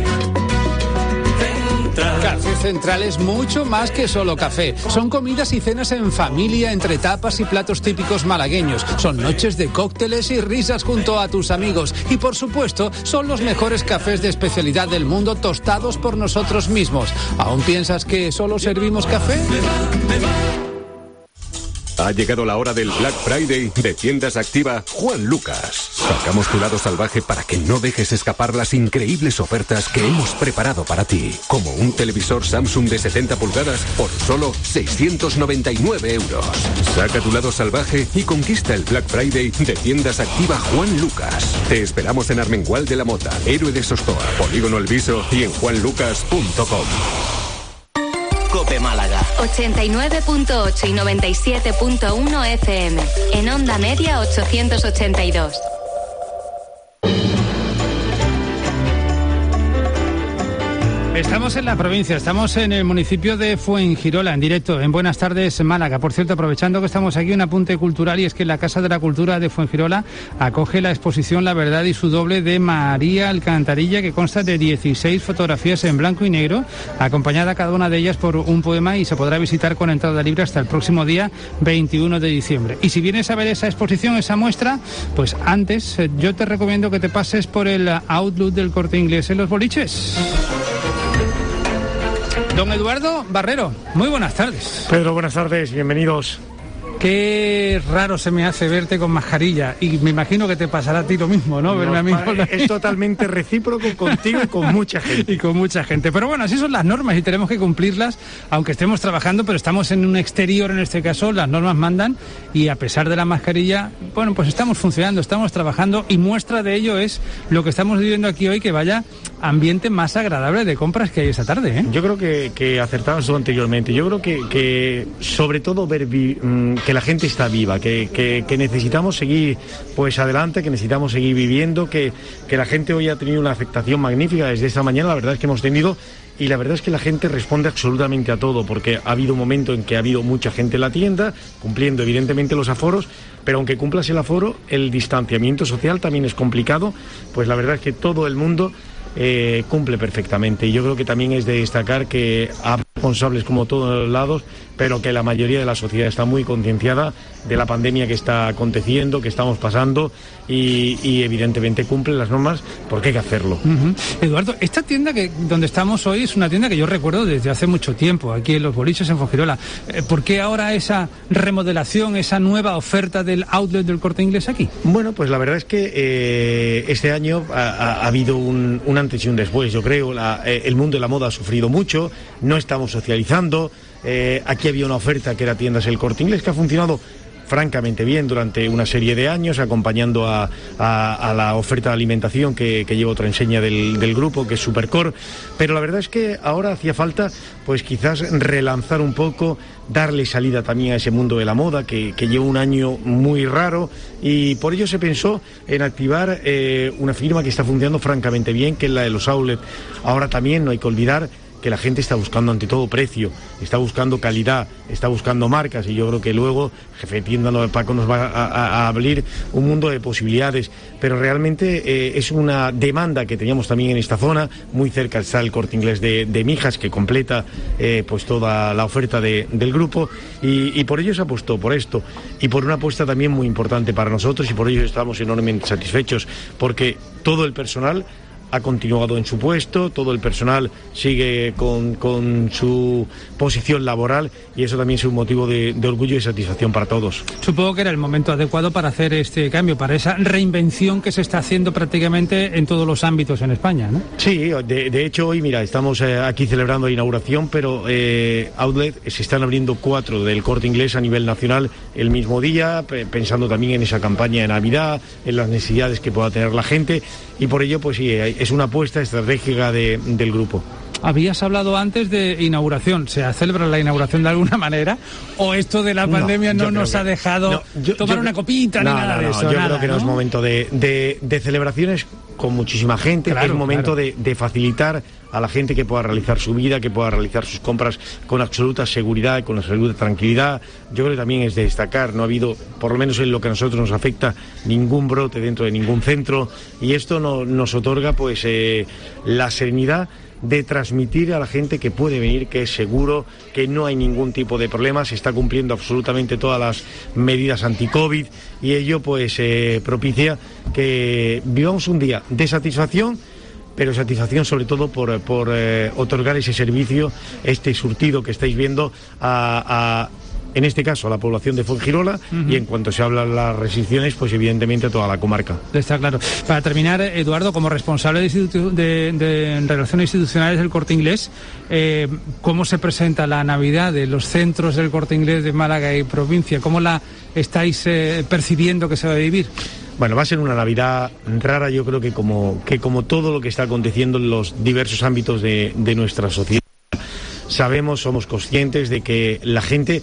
Central es mucho más que solo café. Son comidas y cenas en familia, entre tapas y platos típicos malagueños. Son noches de cócteles y risas junto a tus amigos. Y por supuesto, son los mejores cafés de especialidad del mundo tostados por nosotros mismos. ¿Aún piensas que solo servimos café? Ha llegado la hora del Black Friday de Tiendas Activa Juan Lucas. Sacamos tu lado salvaje para que no dejes escapar las increíbles ofertas que hemos preparado para ti. Como un televisor Samsung de 70 pulgadas por solo 699 euros. Saca tu lado salvaje y conquista el Black Friday de Tiendas Activa Juan Lucas. Te esperamos en Armengual de la Mota, Héroe de Sostoa, Polígono El Viso y en juanlucas.com. COPE Málaga 89.8 y 97.1 FM. En onda media 882. Estamos en la provincia, estamos en el municipio de Fuengirola, en directo, en Buenas Tardes Málaga. Por cierto, aprovechando que estamos aquí, un apunte cultural, y es que la Casa de la Cultura de Fuengirola acoge la exposición La Verdad y su doble de María Alcantarilla, que consta de 16 fotografías en blanco y negro, acompañada cada una de ellas por un poema, y se podrá visitar con entrada libre hasta el próximo día 21 de diciembre. Y si vienes a ver esa exposición, esa muestra, pues antes yo te recomiendo que te pases por el outlet del Corte Inglés en Los Boliches. Don Eduardo Barrero, muy buenas tardes. Pedro, buenas tardes, bienvenidos. Qué raro se me hace verte con mascarilla, y me imagino que te pasará a ti lo mismo, ¿no? Verme a mí es totalmente recíproco contigo y con mucha gente. Y con mucha gente. Pero bueno, así son las normas y tenemos que cumplirlas, aunque estemos trabajando, pero estamos en un exterior, en este caso, las normas mandan, y a pesar de la mascarilla, bueno, pues estamos funcionando, estamos trabajando, y muestra de ello es lo que estamos viviendo aquí hoy, que vaya ambiente más agradable de compras que hay esta tarde, ¿eh? Yo creo que acertabas tú anteriormente. Yo creo que sobre todo ver que la gente está viva, que necesitamos seguir pues adelante, que necesitamos seguir viviendo, que la gente hoy ha tenido una aceptación magnífica desde esta mañana. La verdad es que hemos tenido, y la verdad es que la gente responde absolutamente a todo, porque ha habido un momento en que ha habido mucha gente en la tienda, cumpliendo evidentemente los aforos, pero aunque cumplas el aforo, el distanciamiento social también es complicado. Pues la verdad es que todo el mundo cumple perfectamente, y yo creo que también es de destacar que responsables como todos lados, pero que la mayoría de la sociedad está muy concienciada de la pandemia que está aconteciendo, que estamos pasando y evidentemente cumple las normas porque hay que hacerlo. Eduardo, esta tienda donde estamos hoy es una tienda que yo recuerdo desde hace mucho tiempo, aquí en Los Boliches, en Fuengirola. ¿Por qué ahora esa remodelación, esa nueva oferta del outlet del Corte Inglés aquí? Bueno, pues la verdad es que este año ha habido un antes y un después, yo creo. El mundo de la moda ha sufrido mucho, no estamos socializando. Aquí había una oferta que era Tiendas El Corte Inglés, que ha funcionado francamente bien durante una serie de años, acompañando a la oferta de alimentación que lleva otra enseña del grupo, que es Supercore. Pero la verdad es que ahora hacía falta, pues quizás relanzar un poco, darle salida también a ese mundo de la moda que lleva un año muy raro, y por ello se pensó en activar una firma que está funcionando francamente bien, que es la de los outlets. Ahora también no hay que olvidar que la gente está buscando ante todo precio, está buscando calidad, está buscando marcas, y yo creo que luego jefe tienda Paco nos va a abrir un mundo de posibilidades, pero realmente es una demanda que teníamos también en esta zona. Muy cerca está el Corte Inglés de Mijas, que completa pues toda la oferta del grupo, y por ello se apostó por esto, y por una apuesta también muy importante para nosotros, y por ello estamos enormemente satisfechos, porque todo el personal ha continuado en su puesto, todo el personal sigue con su posición laboral, y eso también es un motivo de orgullo y satisfacción para todos. Supongo que era el momento adecuado para hacer este cambio, para esa reinvención que se está haciendo prácticamente en todos los ámbitos en España, ¿no? Sí, de hecho hoy, mira, estamos aquí celebrando la inauguración, pero outlet se están abriendo 4 del Corte Inglés a nivel nacional el mismo día, pensando también en esa campaña de Navidad, en las necesidades que pueda tener la gente, y por ello pues sí, es una apuesta estratégica del grupo. Habías hablado antes de inauguración. ¿Se celebra la inauguración de alguna manera? ¿O esto de la pandemia no nos ha dejado tomar una copita ni nada de eso? Yo creo que no es momento de celebraciones con muchísima gente, claro, es momento de facilitar a la gente que pueda realizar su vida, que pueda realizar sus compras con absoluta seguridad, con absoluta tranquilidad. Yo creo que también es de destacar, no ha habido, por lo menos en lo que a nosotros nos afecta, ningún brote dentro de ningún centro, y esto nos otorga pues la serenidad de transmitir a la gente que puede venir, que es seguro, que no hay ningún tipo de problema, se está cumpliendo absolutamente todas las medidas anti-COVID, y ello pues propicia que vivamos un día de satisfacción, pero satisfacción sobre todo por otorgar ese servicio, este surtido que estáis viendo en este caso a la población de Fuengirola, y en cuanto se hablan las restricciones, pues evidentemente a toda la comarca. Está claro. Para terminar, Eduardo, como responsable de Relaciones Institucionales del Corte Inglés, ¿cómo se presenta la Navidad de los centros del Corte Inglés de Málaga y provincia? ¿Cómo la estáis percibiendo que se va a vivir? Bueno, va a ser una Navidad rara, yo creo que como todo lo que está aconteciendo en los diversos ámbitos de nuestra sociedad. Sabemos, somos conscientes de que la gente,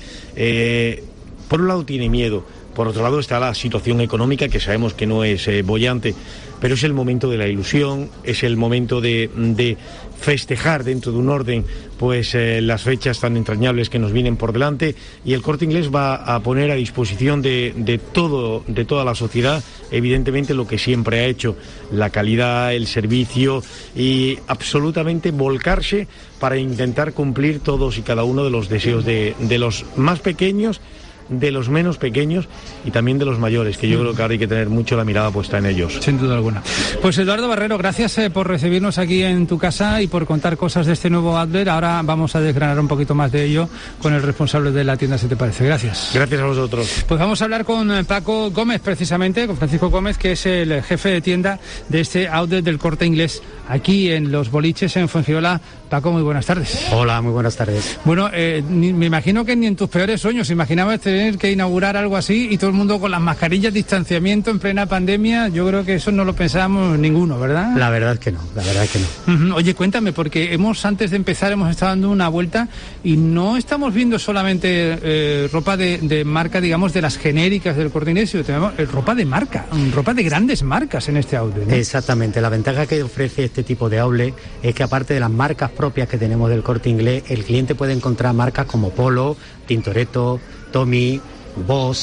por un lado, tiene miedo, por otro lado está la situación económica, que sabemos que no es boyante, pero es el momento de la ilusión, es el momento de festejar dentro de un orden pues las fechas tan entrañables que nos vienen por delante, y el Corte Inglés va a poner a disposición de toda la sociedad, evidentemente, lo que siempre ha hecho, la calidad, el servicio, y absolutamente volcarse para intentar cumplir todos y cada uno de los deseos de los más pequeños, de los menos pequeños y también de los mayores, que yo creo que ahora hay que tener mucho la mirada puesta en ellos. Sin duda alguna. Pues Eduardo Barrero, gracias por recibirnos aquí en tu casa y por contar cosas de este nuevo outlet. Ahora vamos a desgranar un poquito más de ello con el responsable de la tienda, si te parece. Gracias. Gracias a vosotros. Pues vamos a hablar con Paco Gómez, precisamente, con Francisco Gómez, que es el jefe de tienda de este outlet del Corte Inglés aquí en Los Boliches, en Fuengirola. Paco, muy buenas tardes. Hola, muy buenas tardes. Bueno, me imagino que ni en tus peores sueños imaginabas tener que inaugurar algo así, y todo el mundo con las mascarillas, distanciamiento en plena pandemia. Yo creo que eso no lo pensábamos ninguno, ¿verdad? La verdad que no, la verdad que no. Oye, cuéntame, porque antes de empezar hemos estado dando una vuelta y no estamos viendo solamente ropa de marca, digamos, de las genéricas del Corte Inglés, sino tenemos ropa de marca, ropa de grandes marcas en este outlet, ¿no? Exactamente, la ventaja que ofrece este tipo de outlet es que, aparte de las marcas propias que tenemos del Corte Inglés, el cliente puede encontrar marcas como Polo, Tintoretto, Tommy, Boss,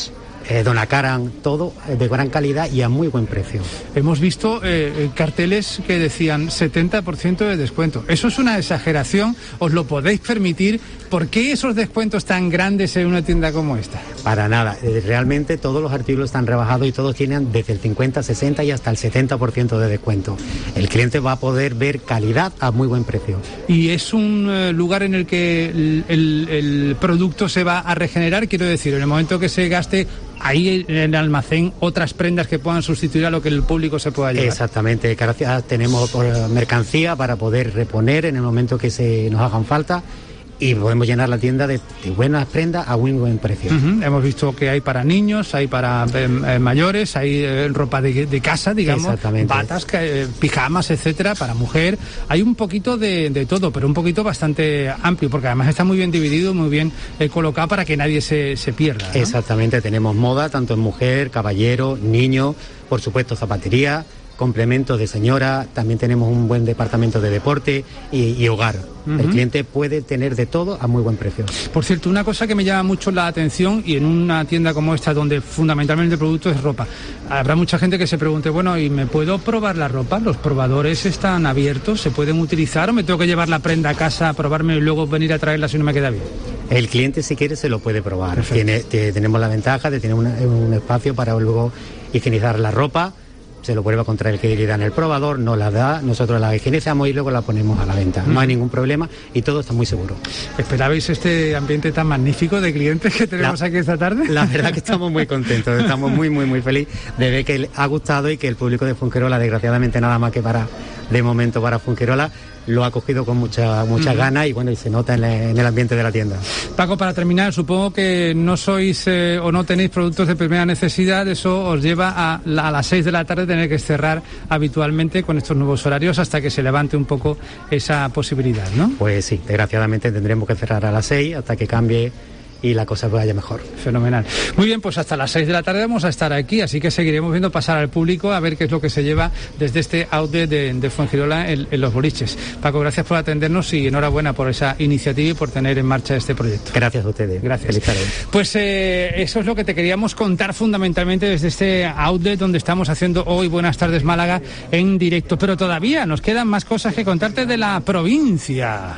Donna Karan, todo de gran calidad y a muy buen precio. Hemos visto carteles que decían 70% de descuento. ¿Eso es una exageración? ¿Os lo podéis permitir? ¿Por qué esos descuentos tan grandes en una tienda como esta? Para nada. Realmente todos los artículos están rebajados y todos tienen desde el 50, 60 y hasta el 70% de descuento. El cliente va a poder ver calidad a muy buen precio. ¿Y es un lugar en el que el producto se va a regenerar? Quiero decir, en el momento que se gaste ahí en el almacén otras prendas que puedan sustituir a lo que el público se pueda llevar. Exactamente, gracias, tenemos mercancía para poder reponer en el momento que nos hagan falta. Y podemos llenar la tienda de buenas prendas a muy buen precio. Hemos visto que hay para niños, hay para mayores, hay ropa de casa, digamos, batas, pijamas, etcétera, para mujer. Hay un poquito de todo, pero un poquito bastante amplio, porque además está muy bien dividido, muy bien colocado para que nadie se pierda, ¿no? Exactamente, tenemos moda tanto en mujer, caballero, niño, por supuesto zapatería, complementos de señora, también tenemos un buen departamento de deporte y hogar. El cliente puede tener de todo a muy buen precio. Por cierto, una cosa que me llama mucho la atención, y en una tienda como esta, donde fundamentalmente el producto es ropa, habrá mucha gente que se pregunte, bueno, ¿y me puedo probar la ropa? ¿Los probadores están abiertos? ¿Se pueden utilizar o me tengo que llevar la prenda a casa a probarme y luego venir a traerla si no me queda bien? El cliente, si quiere, se lo puede probar. Tenemos la ventaja de tener un espacio para luego higienizar la ropa. Se lo prueba contra el que le dan el probador, nos la da, nosotros la higienizamos y luego la ponemos a la venta. No hay ningún problema y todo está muy seguro. ¿Esperabais este ambiente tan magnífico de clientes que tenemos aquí esta tarde? La verdad que estamos muy contentos, estamos muy felices de ver que ha gustado y que el público de Fuengirola, desgraciadamente nada más que de momento para Fuengirola, lo ha cogido con mucha ganas y bueno, y se nota en el ambiente de la tienda. Paco, para terminar, supongo que no sois o no tenéis productos de primera necesidad, eso os lleva a las 6 de la tarde tener que cerrar habitualmente con estos nuevos horarios hasta que se levante un poco esa posibilidad, ¿no? Pues sí, desgraciadamente tendremos que cerrar a las 6 hasta que cambie y la cosa vaya mejor. Fenomenal. Muy bien, pues hasta las 6 de la tarde vamos a estar aquí, así que seguiremos viendo pasar al público a ver qué es lo que se lleva desde este outlet de Fuengirola en los boliches. Paco, gracias por atendernos y enhorabuena por esa iniciativa y por tener en marcha este proyecto. Gracias a ustedes. Gracias. Feliz tarde. Pues eso es lo que te queríamos contar fundamentalmente desde este outlet donde estamos haciendo hoy Buenas Tardes Málaga en directo, pero todavía nos quedan más cosas que contarte de la provincia.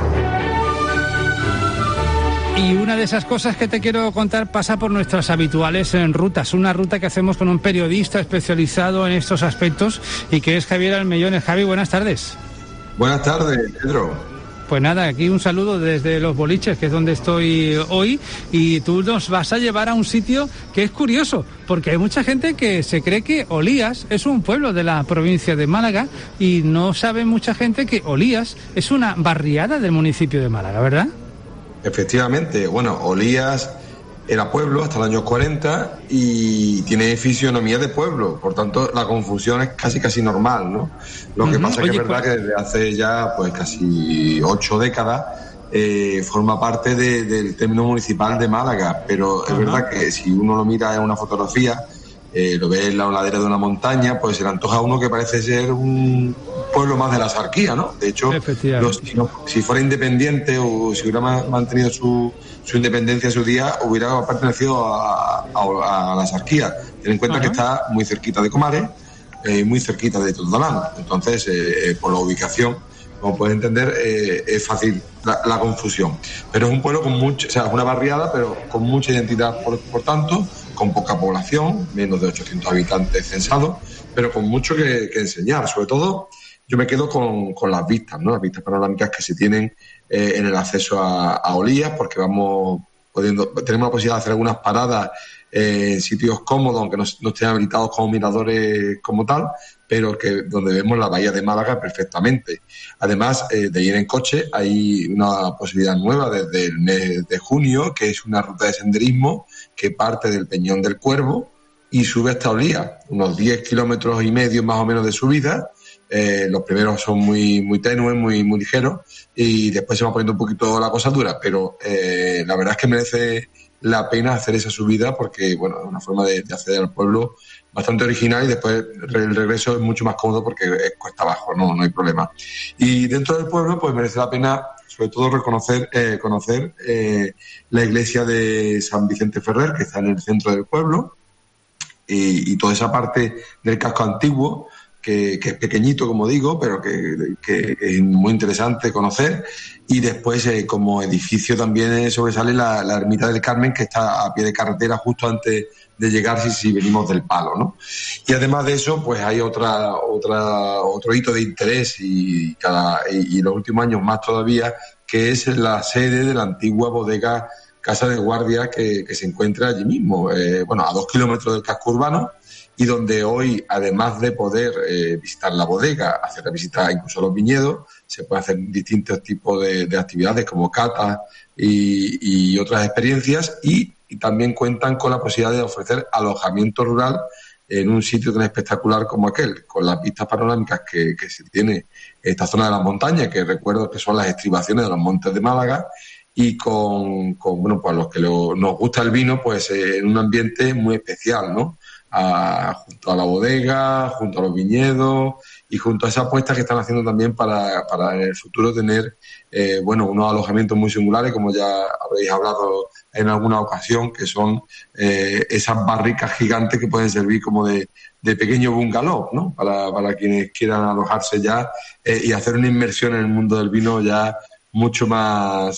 Y una de esas cosas que te quiero contar pasa por nuestras habituales rutas. Una ruta que hacemos con un periodista especializado en estos aspectos y que es Javier Almellones. Javi, buenas tardes. Buenas tardes, Pedro. Pues nada, aquí un saludo desde Los Boliches, que es donde estoy hoy, y tú nos vas a llevar a un sitio que es curioso, porque hay mucha gente que se cree que Olías es un pueblo de la provincia de Málaga y no sabe mucha gente que Olías es una barriada del municipio de Málaga, ¿verdad? Efectivamente, bueno, Olías era pueblo hasta los años 40 y tiene fisionomía de pueblo, por tanto la confusión es casi normal, ¿no? Lo que pasa es que es verdad que desde hace ya pues casi 8 décadas forma parte del término municipal de Málaga, pero es verdad que si uno lo mira en una fotografía, lo ve en la ladera de una montaña, pues se le antoja a uno que parece ser un pueblo más de la Sarquía, ¿no? De hecho, si fuera independiente o si hubiera mantenido su independencia en su día, hubiera pertenecido a la Sarquía. Ten en cuenta que está muy cerquita de Comares, muy cerquita de Totalán. Entonces, por la ubicación, como puedes entender, es fácil la confusión. Pero es un pueblo con mucho, o sea, es una barriada, pero con mucha identidad, por tanto, con poca población, menos de 800 habitantes censados, pero con mucho que enseñar. Sobre todo, yo me quedo con las vistas, ¿no? Las vistas panorámicas que se tienen en el acceso a Olías, porque tenemos la posibilidad de hacer algunas paradas en sitios cómodos, aunque no estén habilitados como miradores como tal, pero que donde vemos la bahía de Málaga perfectamente. Además de ir en coche, hay una posibilidad nueva desde el mes de junio, que es una ruta de senderismo que parte del Peñón del Cuervo y sube hasta Olías, unos 10 kilómetros y medio más o menos de subida. Los primeros son muy tenues, muy ligeros, y después se va poniendo un poquito la cosa dura, pero la verdad es que la pena hacer esa subida porque, bueno, es una forma de acceder al pueblo bastante original y después el regreso es mucho más cómodo porque es cuesta abajo, no hay problema. Y dentro del pueblo, pues merece la pena sobre todo conocer la iglesia de San Vicente Ferrer, que está en el centro del pueblo, y toda esa parte del casco antiguo, que es pequeñito, como digo, pero que es muy interesante conocer. Y después, como edificio, también sobresale la Ermita del Carmen, que está a pie de carretera justo antes de llegar si venimos del Palo, ¿no? Y además de eso, pues hay otro hito de interés y los últimos años más todavía, que es la sede de la antigua bodega Casa de Guardia que se encuentra allí mismo, a 2 kilómetros del casco urbano, y donde hoy, además de poder visitar la bodega, hacer la visita incluso a los viñedos, se pueden hacer distintos tipos de actividades como catas y otras experiencias, y también cuentan con la posibilidad de ofrecer alojamiento rural en un sitio tan espectacular como aquel, con las vistas panorámicas que se tiene esta zona de las montañas, que recuerdo que son las estribaciones de los montes de Málaga, y con pues los que nos gusta el vino, pues en un ambiente muy especial, ¿no? Junto a la bodega, junto a los viñedos y junto a esas apuestas que están haciendo también para en el futuro tener unos alojamientos muy singulares, como ya habréis hablado en alguna ocasión, que son esas barricas gigantes que pueden servir como de pequeño bungalow, ¿no? Para quienes quieran alojarse ya y hacer una inmersión en el mundo del vino ya mucho más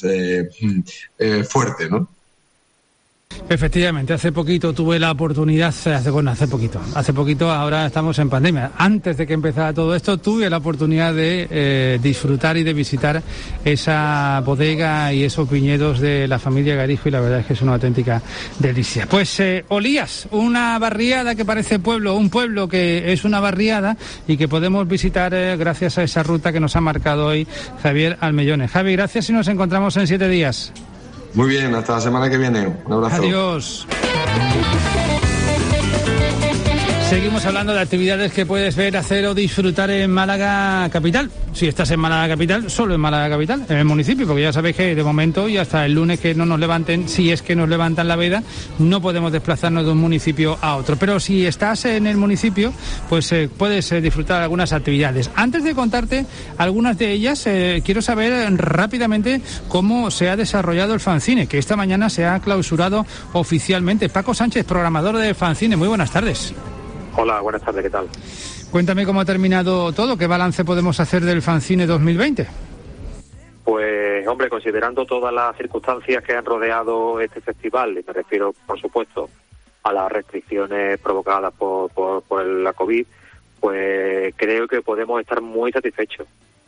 fuerte, ¿no? Efectivamente, hace poquito tuve la oportunidad, hace poquito, ahora estamos en pandemia. Antes de que empezara todo esto, tuve la oportunidad de disfrutar y de visitar esa bodega y esos viñedos de la familia Garijo, y la verdad es que es una auténtica delicia. Pues Olías, una barriada que parece pueblo, un pueblo que es una barriada y que podemos visitar gracias a esa ruta que nos ha marcado hoy Javier Almellones. Javi, gracias y nos encontramos en 7 días. Muy bien, hasta la semana que viene. Un abrazo. Adiós. Seguimos hablando de actividades que puedes ver, hacer o disfrutar en Málaga Capital. Si estás en Málaga Capital, solo en Málaga Capital, en el municipio, porque ya sabéis que de momento y hasta el lunes que no nos levanten, si es que nos levantan la veda, no podemos desplazarnos de un municipio a otro. Pero si estás en el municipio, pues puedes disfrutar de algunas actividades. Antes de contarte algunas de ellas, quiero saber rápidamente cómo se ha desarrollado el fanzine, que esta mañana se ha clausurado oficialmente. Paco Sánchez, programador de fanzine, muy buenas tardes. Hola, buenas tardes, ¿qué tal? Cuéntame cómo ha terminado todo, ¿qué balance podemos hacer del fanzine 2020? Pues, hombre, considerando todas las circunstancias que han rodeado este festival, y me refiero, por supuesto, a las restricciones provocadas por la COVID, pues creo que podemos estar muy satisfechos,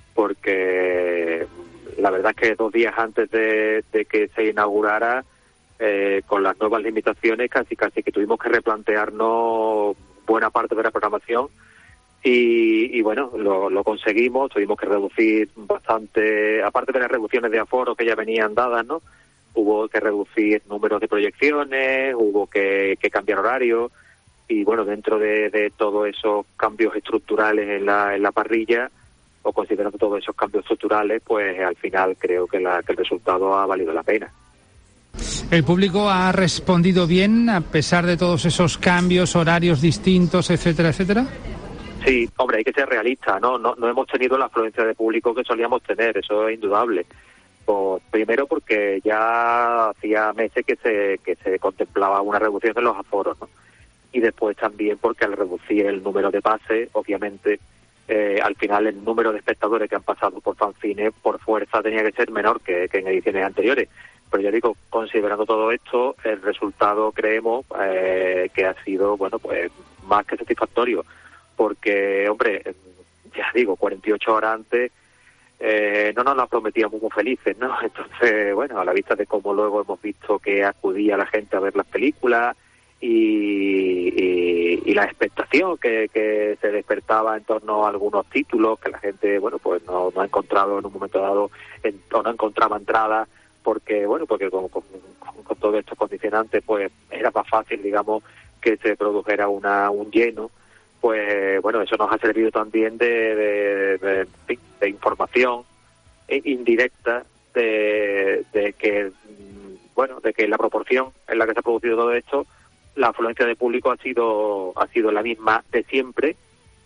porque la verdad es que 2 días antes de que se inaugurara, con las nuevas limitaciones, casi que tuvimos que replantearnos buena parte de la programación y bueno, lo conseguimos. Tuvimos que reducir bastante, aparte de las reducciones de aforo que ya venían dadas, ¿no? Hubo que reducir números de proyecciones, hubo que cambiar horario, y bueno, dentro de todos esos cambios estructurales en la parrilla, o considerando todos esos cambios estructurales, pues al final creo que el resultado ha valido la pena. ¿El público ha respondido bien a pesar de todos esos cambios, horarios distintos, etcétera, etcétera? Sí, hombre, hay que ser realista, ¿no? No hemos tenido la afluencia de público que solíamos tener, eso es indudable. Primero porque ya hacía meses que se contemplaba una reducción de los aforos, ¿no? Y después también porque al reducir el número de pases, obviamente, al final el número de espectadores que han pasado por fanzine por fuerza tenía que ser menor que en ediciones anteriores. Pero yo digo, considerando todo esto, el resultado creemos que ha sido, bueno, pues más que satisfactorio, porque, hombre, ya digo, 48 horas antes no nos las prometíamos muy felices, ¿no? Entonces, bueno, a la vista de cómo luego hemos visto que acudía la gente a ver las películas y la expectación que se despertaba en torno a algunos títulos que la gente, bueno, pues no ha encontrado en un momento dado, o no encontraba entrada, porque con todos estos condicionantes pues era más fácil, digamos, que se produjera un lleno. Pues bueno, eso nos ha servido también de información indirecta de que bueno, de que la proporción en la que se ha producido todo esto, la afluencia de público ha sido la misma de siempre,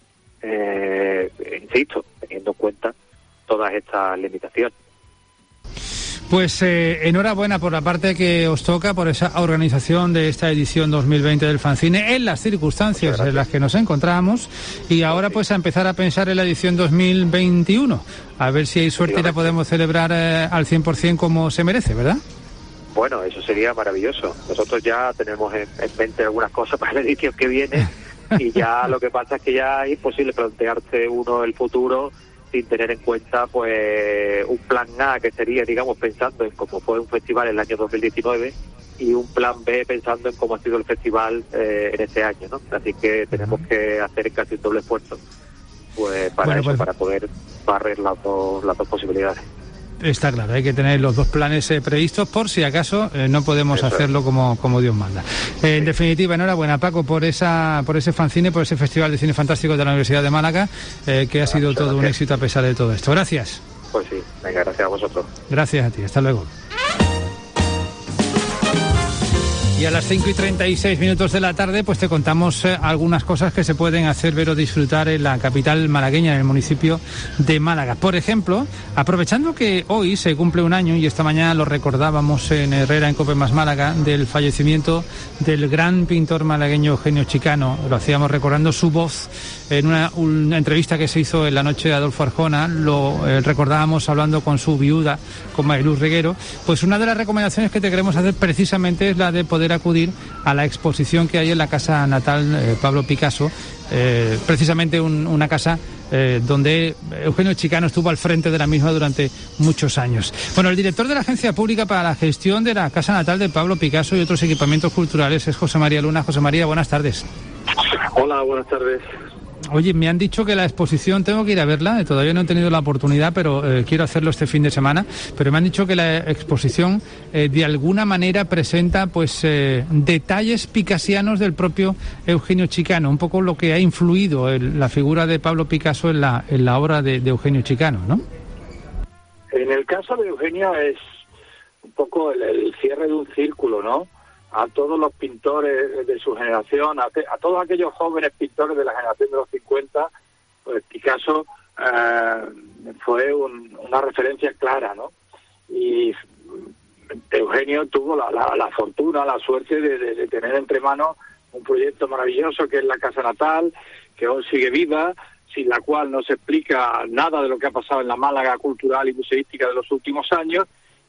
insisto, teniendo en cuenta todas estas limitaciones. Pues enhorabuena por la parte que os toca, por esa organización de esta edición 2020 del fanzine, en las circunstancias en las que nos encontramos, y ahora pues a empezar a pensar en la edición 2021, a ver si hay suerte y la podemos celebrar al 100% como se merece, ¿verdad? Bueno, eso sería maravilloso. Nosotros ya tenemos en mente algunas cosas para la edición que viene y ya lo que pasa es que ya es imposible plantearse uno el futuro sin tener en cuenta pues un plan A, que sería, digamos, pensando en cómo fue un festival en el año 2019, y un plan B pensando en cómo ha sido el festival en este año, ¿no? Así que tenemos que hacer casi un doble esfuerzo pues para para poder barrer las dos posibilidades. Está claro, hay que tener los dos planes previstos por si acaso no podemos hacerlo como Dios manda. En definitiva, enhorabuena, Paco, por ese fanzine, por ese Festival de Cine Fantástico de la Universidad de Málaga, que ha sido todo un éxito a pesar de todo esto. Gracias. Pues sí, venga, gracias a vosotros. Gracias a ti, hasta luego. Y a las 5:36 de la tarde, pues te contamos algunas cosas que se pueden hacer, ver o disfrutar en la capital malagueña, en el municipio de Málaga. Por ejemplo, aprovechando que hoy se cumple un año, y esta mañana lo recordábamos en Herrera, en Cope Más Málaga, del fallecimiento del gran pintor malagueño Eugenio Chicano. Lo hacíamos recordando su voz en una entrevista que se hizo en la noche de Adolfo Arjona. Lo recordábamos hablando con su viuda, con Mariluz Reguero. Pues una de las recomendaciones que te queremos hacer precisamente es la de poder acudir a la exposición que hay en la casa natal Pablo Picasso, precisamente una casa donde Eugenio Chicano estuvo al frente de la misma durante muchos años. Bueno, el director de la Agencia Pública para la Gestión de la Casa Natal de Pablo Picasso y otros equipamientos culturales es José María Luna. José María, buenas tardes. Hola, buenas tardes. Oye, me han dicho que la exposición, tengo que ir a verla, todavía no he tenido la oportunidad, pero quiero hacerlo este fin de semana, pero me han dicho que la exposición de alguna manera presenta pues detalles picasianos del propio Eugenio Chicano, un poco lo que ha influido la figura de Pablo Picasso en la obra de Eugenio Chicano, ¿no? En el caso de Eugenio es un poco el cierre de un círculo, ¿no? A todos los pintores de su generación, a todos aquellos jóvenes pintores de la generación de los 50, pues Picasso fue una referencia clara, ¿no? Y Eugenio tuvo la fortuna, la suerte de tener entre manos un proyecto maravilloso que es la Casa Natal, que aún sigue viva, sin la cual no se explica nada de lo que ha pasado en la Málaga cultural y museística de los últimos años.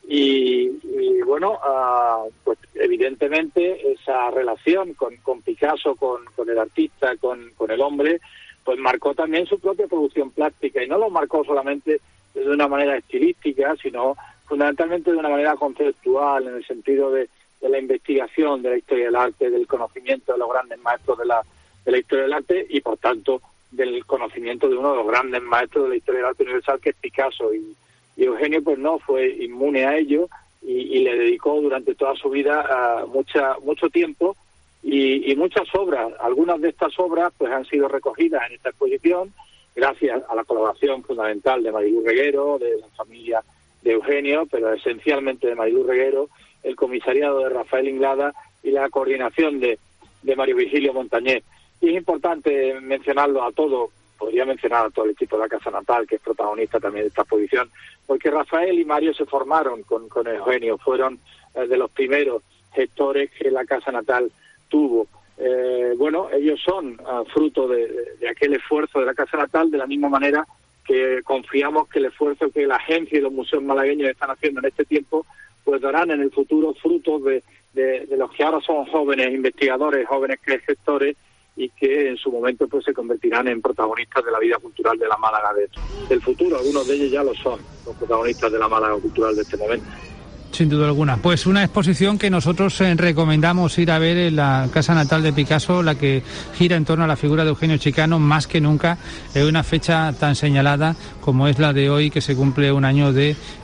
Y bueno, pues evidentemente esa relación con Picasso, con el artista, con el hombre, pues marcó también su propia producción plástica, y no lo marcó solamente de una manera estilística, sino fundamentalmente de una manera conceptual, en el sentido de la investigación de la historia del arte, del conocimiento de los grandes maestros de la historia del arte, y por tanto del conocimiento de uno de los grandes maestros de la historia del arte universal, que es Picasso. Y Eugenio pues no fue inmune a ello y le dedicó durante toda su vida mucho tiempo y muchas obras. Algunas de estas obras pues han sido recogidas en esta exposición gracias a la colaboración fundamental de Mariluz Reguero, de la familia de Eugenio, pero esencialmente de Mariluz Reguero, el comisariado de Rafael Inglada y la coordinación de Mario Virgilio Montañés. Y es importante mencionarlo a todos. Podría mencionar a todo el equipo de la Casa Natal, que es protagonista también de esta exposición, porque Rafael y Mario se formaron con Eugenio, fueron de los primeros gestores que la Casa Natal tuvo. Bueno, ellos son fruto de aquel esfuerzo de la Casa Natal, de la misma manera que confiamos que el esfuerzo que la agencia y los museos malagueños están haciendo en este tiempo, pues darán en el futuro frutos de los que ahora son jóvenes investigadores, jóvenes gestores, y que en su momento pues se convertirán en protagonistas de la vida cultural de la Málaga del futuro. Algunos de ellos ya lo son, los protagonistas de la Málaga cultural de este momento. Sin duda alguna. Pues una exposición que nosotros recomendamos ir a ver en la Casa Natal de Picasso, la que gira en torno a la figura de Eugenio Chicano, más que nunca en una fecha tan señalada como es la de hoy, que se cumple un año de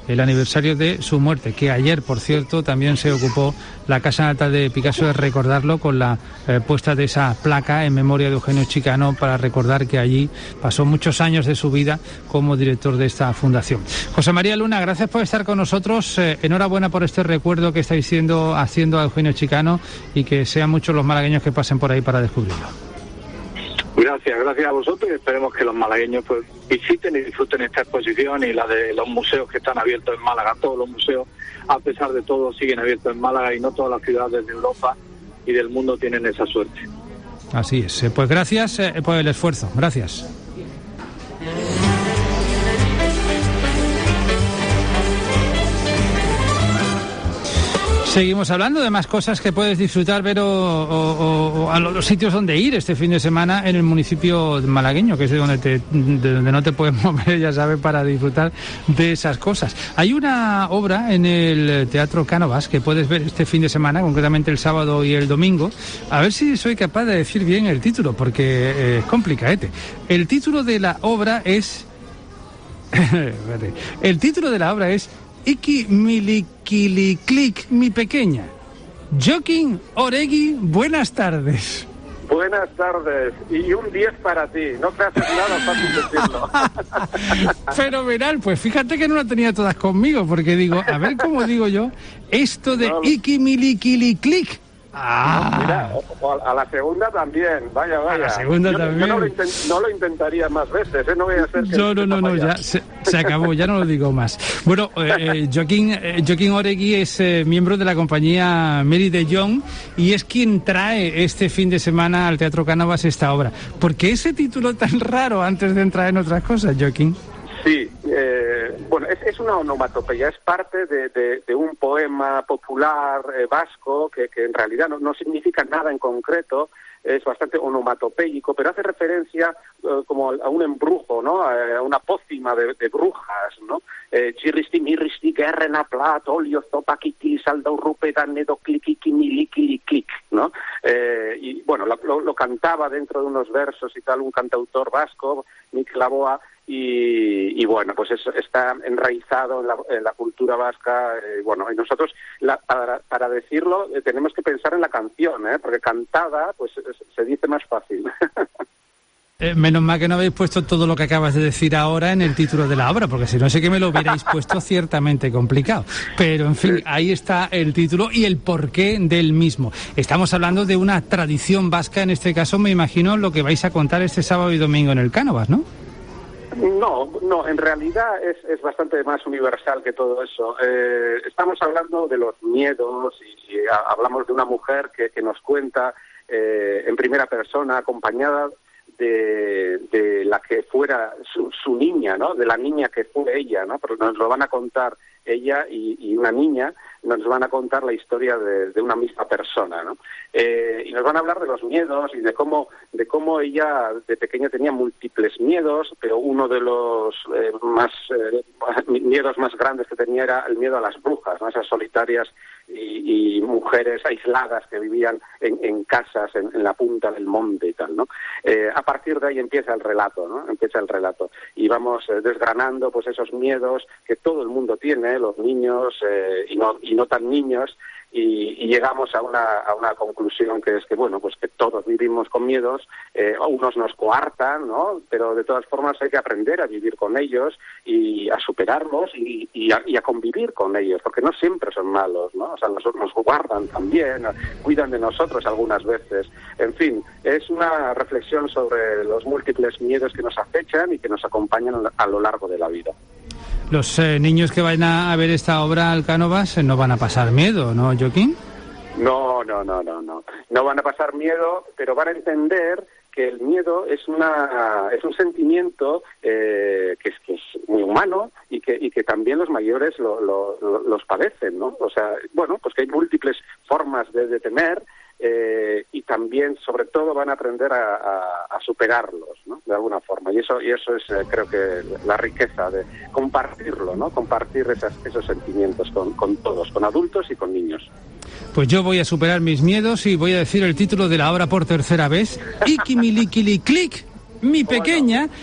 el aniversario de su muerte, que ayer, por cierto, también se ocupó la Casa Natal de Picasso de recordarlo con la puesta de esa placa en memoria de Eugenio Chicano, para recordar que allí pasó muchos años de su vida como director de esta fundación. José María Luna, gracias por estar con nosotros. Enhorabuena por este recuerdo que estáis haciendo a Eugenio Chicano, y que sean muchos los malagueños que pasen por ahí para descubrirlo. Gracias a vosotros, y esperemos que los malagueños pues visiten y disfruten esta exposición y la de los museos que están abiertos en Málaga. Todos los museos, a pesar de todo, siguen abiertos en Málaga, y no todas las ciudades de Europa y del mundo tienen esa suerte. Así es. Pues gracias por el esfuerzo. Gracias. Seguimos hablando de más cosas que puedes disfrutar, ver o a los sitios donde ir este fin de semana en el municipio malagueño, que es de donde no te puedes mover, ya sabes, para disfrutar de esas cosas. Hay una obra en el Teatro Cánovas que puedes ver este fin de semana, concretamente el sábado y el domingo. A ver si soy capaz de decir bien el título, porque es complicadete. El título de la obra es... el título de la obra es Iki Milikiliklik, mi pequeña. Joaquín Oregui, buenas tardes. Buenas tardes, y un 10 para ti, no te haces nada fácil decirlo. Fenomenal, pues fíjate que no la tenía todas conmigo, porque digo, a ver cómo digo yo, esto de Iki Milikiliklik. Mira, a la segunda también, vaya. A la segunda también. Yo no lo intentaría más veces, no voy a hacer que... No, ya se acabó, ya no lo digo más. Bueno, Joaquín Oregui es miembro de la compañía Mary de Jong, y es quien trae este fin de semana al Teatro Cánovas esta obra. ¿Por qué ese título tan raro antes de entrar en otras cosas, Joaquín? Sí, bueno, es una onomatopeya, es parte de un poema popular vasco que en realidad no significa nada en concreto, es bastante onomatopéyico, pero hace referencia como a un embrujo, ¿no? A una pócima de brujas, ¿no? Chirristi, mirristi, guerrena, plat, olio, zopaquiti, saldau, rupe, nedo, cliqui, miliquiliquic, ¿no? Y bueno, lo cantaba dentro de unos versos y tal un cantautor vasco, Mikel Laboa, y bueno, pues eso está enraizado en la cultura vasca. Bueno, y nosotros para decirlo tenemos que pensar en la canción, porque cantada pues se dice más fácil. Menos mal que no habéis puesto todo lo que acabas de decir ahora en el título de la obra, porque si no sé que me lo hubierais puesto ciertamente complicado. Pero en fin, ahí está el título y el porqué del mismo. Estamos hablando de una tradición vasca, en este caso me imagino lo que vais a contar este sábado y domingo en el Cánovas, ¿no? No, en realidad es bastante más universal que todo eso. Estamos hablando de los miedos y hablamos de una mujer que nos cuenta en primera persona, acompañada de la que fuera su niña, ¿no? De la niña que fue ella, ¿no? Porque nos lo van a contar ella y una niña, nos van a contar la historia de una misma persona, ¿no? Y nos van a hablar de los miedos y de cómo ella de pequeña tenía múltiples miedos, pero uno de los miedos más grandes que tenía era el miedo a las brujas, ¿no? Esas solitarias y mujeres aisladas que vivían en casas en la punta del monte y tal, ¿no? A partir de ahí empieza el relato, ¿no? Y vamos desgranando pues esos miedos que todo el mundo tiene, los niños y no tan niños, y llegamos a una conclusión que es que bueno, pues que todos vivimos con miedos, unos nos coartan, ¿no? Pero de todas formas hay que aprender a vivir con ellos y a superarlos y a convivir con ellos, porque no siempre son malos, ¿no? O sea, nos guardan también, cuidan de nosotros algunas veces. En fin, es una reflexión sobre los múltiples miedos que nos acechan y que nos acompañan a lo largo de la vida. Los niños que vayan a ver esta obra al Cánovas no van a pasar miedo, ¿no, Joaquín? No van a pasar miedo, pero van a entender que el miedo es un sentimiento que es muy humano y que también los mayores los padecen, ¿no? O sea, bueno, pues que hay múltiples formas de temer. Y también, sobre todo, van a aprender a superarlos, ¿no? De alguna forma. Y eso es, creo que, la riqueza de compartirlo, ¿no? Compartir esos sentimientos con todos, con adultos y con niños. Pues yo voy a superar mis miedos y voy a decir el título de la obra por tercera vez. Iki Milikiliklik, mi pequeña.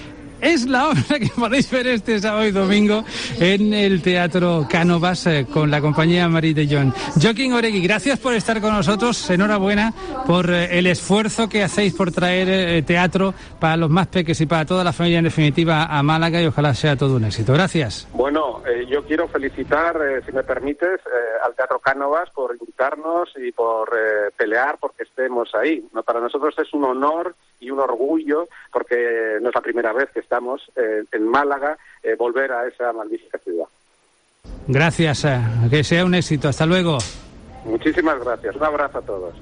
es la obra que podéis ver este sábado y domingo en el Teatro Cánovas con la compañía Marie de Jong. Joaquín Oregui, gracias por estar con nosotros, enhorabuena por el esfuerzo que hacéis por traer teatro para los más pequeños y para toda la familia en definitiva a Málaga, y ojalá sea todo un éxito. Gracias. Bueno, yo quiero felicitar, si me permites, al Teatro Cánovas por invitarnos y por pelear porque estemos ahí. ¿No? Para nosotros es un honor y un orgullo, porque no es la primera vez que estamos en Málaga, volver a esa magnífica ciudad. Gracias, que sea un éxito. Hasta luego. Muchísimas gracias. Un abrazo a todos.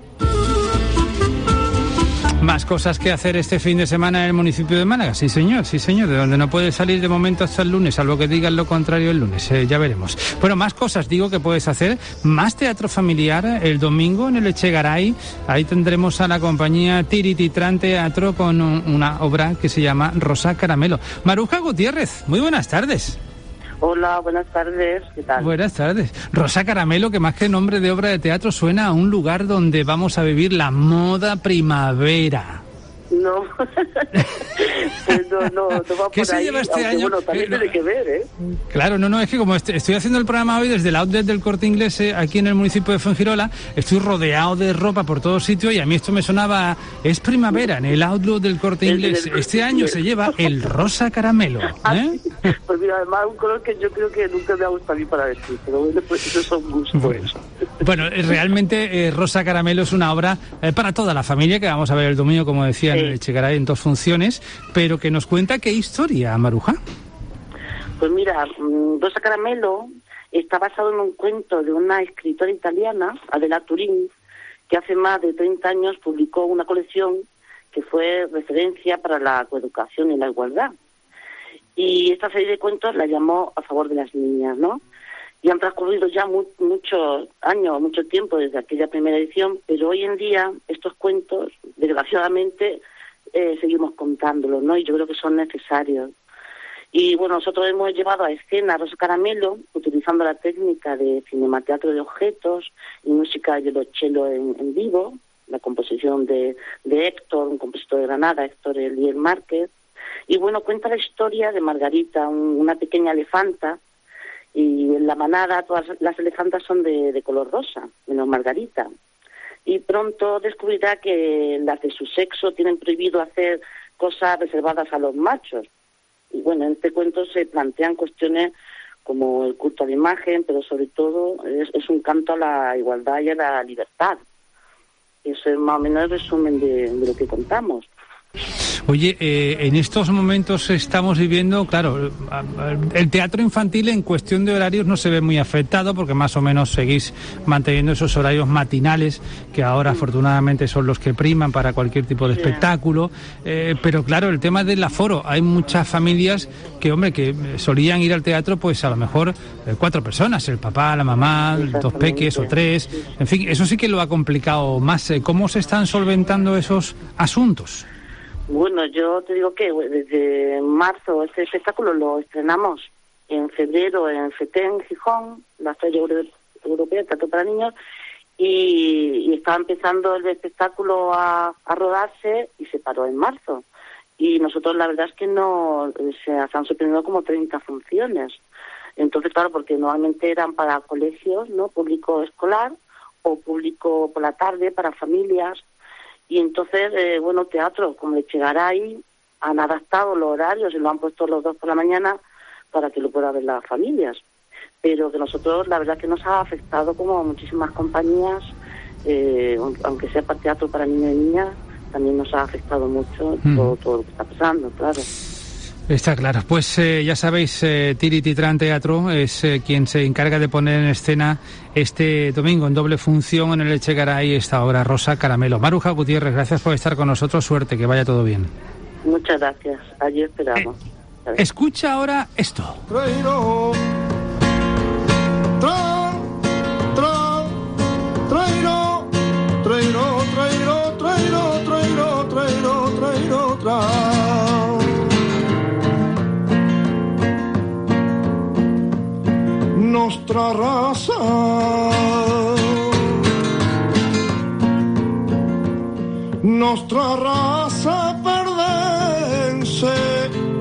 Más cosas que hacer este fin de semana en el municipio de Málaga. Sí, señor, de donde no puede salir de momento hasta el lunes, salvo que digan lo contrario el lunes, ya veremos. Bueno, más cosas digo que puedes hacer, más teatro familiar el domingo en el Echegaray. Ahí tendremos a la compañía Tirititran Teatro con una obra que se llama Rosa Caramelo. Maruja Gutiérrez, muy buenas tardes. Hola, buenas tardes, ¿qué tal? Buenas tardes. Rosa Caramelo, que más que nombre de obra de teatro suena a un lugar donde vamos a vivir la moda primavera. No, no va por ¿Qué se ahí, lleva este año? Bueno, también tiene que ver, ¿eh? Claro, no, es que como estoy haciendo el programa hoy desde el outlet del Corte Inglés aquí en el municipio de Fuengirola, estoy rodeado de ropa por todos sitios y a mí esto me sonaba, es primavera en el outlet del Corte Inglés. Este año se lleva el Rosa Caramelo. ¿Eh? Pues mira, además un color que yo creo que nunca me ha gustado a mí para vestir, pero bueno, pues esos son gustos. Bueno, realmente Rosa Caramelo es una obra para toda la familia que vamos a ver el domingo, como decía, en el Echegaray en 2 funciones, pero que nos cuenta qué historia, Maruja. Pues mira, Rosa Caramelo está basado en un cuento de una escritora italiana, Adela Turín, que hace más de 30 años publicó una colección que fue referencia para la coeducación y la igualdad. Y esta serie de cuentos la llamó A favor de las niñas, ¿no? Y han transcurrido ya muchos años, mucho tiempo desde aquella primera edición, pero hoy en día estos cuentos, desgraciadamente, seguimos contándolos, ¿no? Y yo creo que son necesarios. Y bueno, nosotros hemos llevado a escena Rosa Caramelo utilizando la técnica de cinemateatro de objetos y música de violonchelo en vivo, la composición de Héctor, un compositor de Granada, Héctor Eliel Márquez. Y bueno, cuenta la historia de Margarita, una pequeña elefanta, y en la manada todas las elefantas son de color rosa, menos Margarita. Y pronto descubrirá que las de su sexo tienen prohibido hacer cosas reservadas a los machos. Y bueno, en este cuento se plantean cuestiones como el culto a la imagen, pero sobre todo es un canto a la igualdad y a la libertad. Eso es más o menos el resumen de lo que contamos. Oye, en estos momentos estamos viviendo, claro, el teatro infantil en cuestión de horarios no se ve muy afectado porque más o menos seguís manteniendo esos horarios matinales que ahora afortunadamente son los que priman para cualquier tipo de espectáculo, pero claro, el tema del aforo, hay muchas familias que, hombre, que solían ir al teatro pues a lo mejor 4 personas, el papá, la mamá, 2 peques o 3, en fin, eso sí que lo ha complicado más. ¿Cómo se están solventando esos asuntos? Bueno, yo te digo que desde marzo este espectáculo lo estrenamos en febrero en FETEN, Gijón, la Feria Europea de Teatro para Niños, y estaba empezando el espectáculo a rodarse y se paró en marzo. Y nosotros la verdad es que no se han sorprendido como 30 funciones. Entonces, claro, porque normalmente eran para colegios, ¿no? Público escolar o público por la tarde para familias. Y entonces, bueno, teatro, como el Echegaray, han adaptado los horarios y lo han puesto los 2 por la mañana para que lo puedan ver las familias. Pero que nosotros, la verdad que nos ha afectado como a muchísimas compañías, aunque sea para teatro para niños y niñas, también nos ha afectado mucho todo lo que está pasando, claro. Está claro. Pues ya sabéis, Tirititran Teatro es quien se encarga de poner en escena este domingo en doble función en el Echegaray esta obra Rosa Caramelo. Maruja Gutiérrez, gracias por estar con nosotros. Suerte, que vaya todo bien. Muchas gracias. Allí esperamos. Escucha ahora esto. Trairo, Nostra raza perdense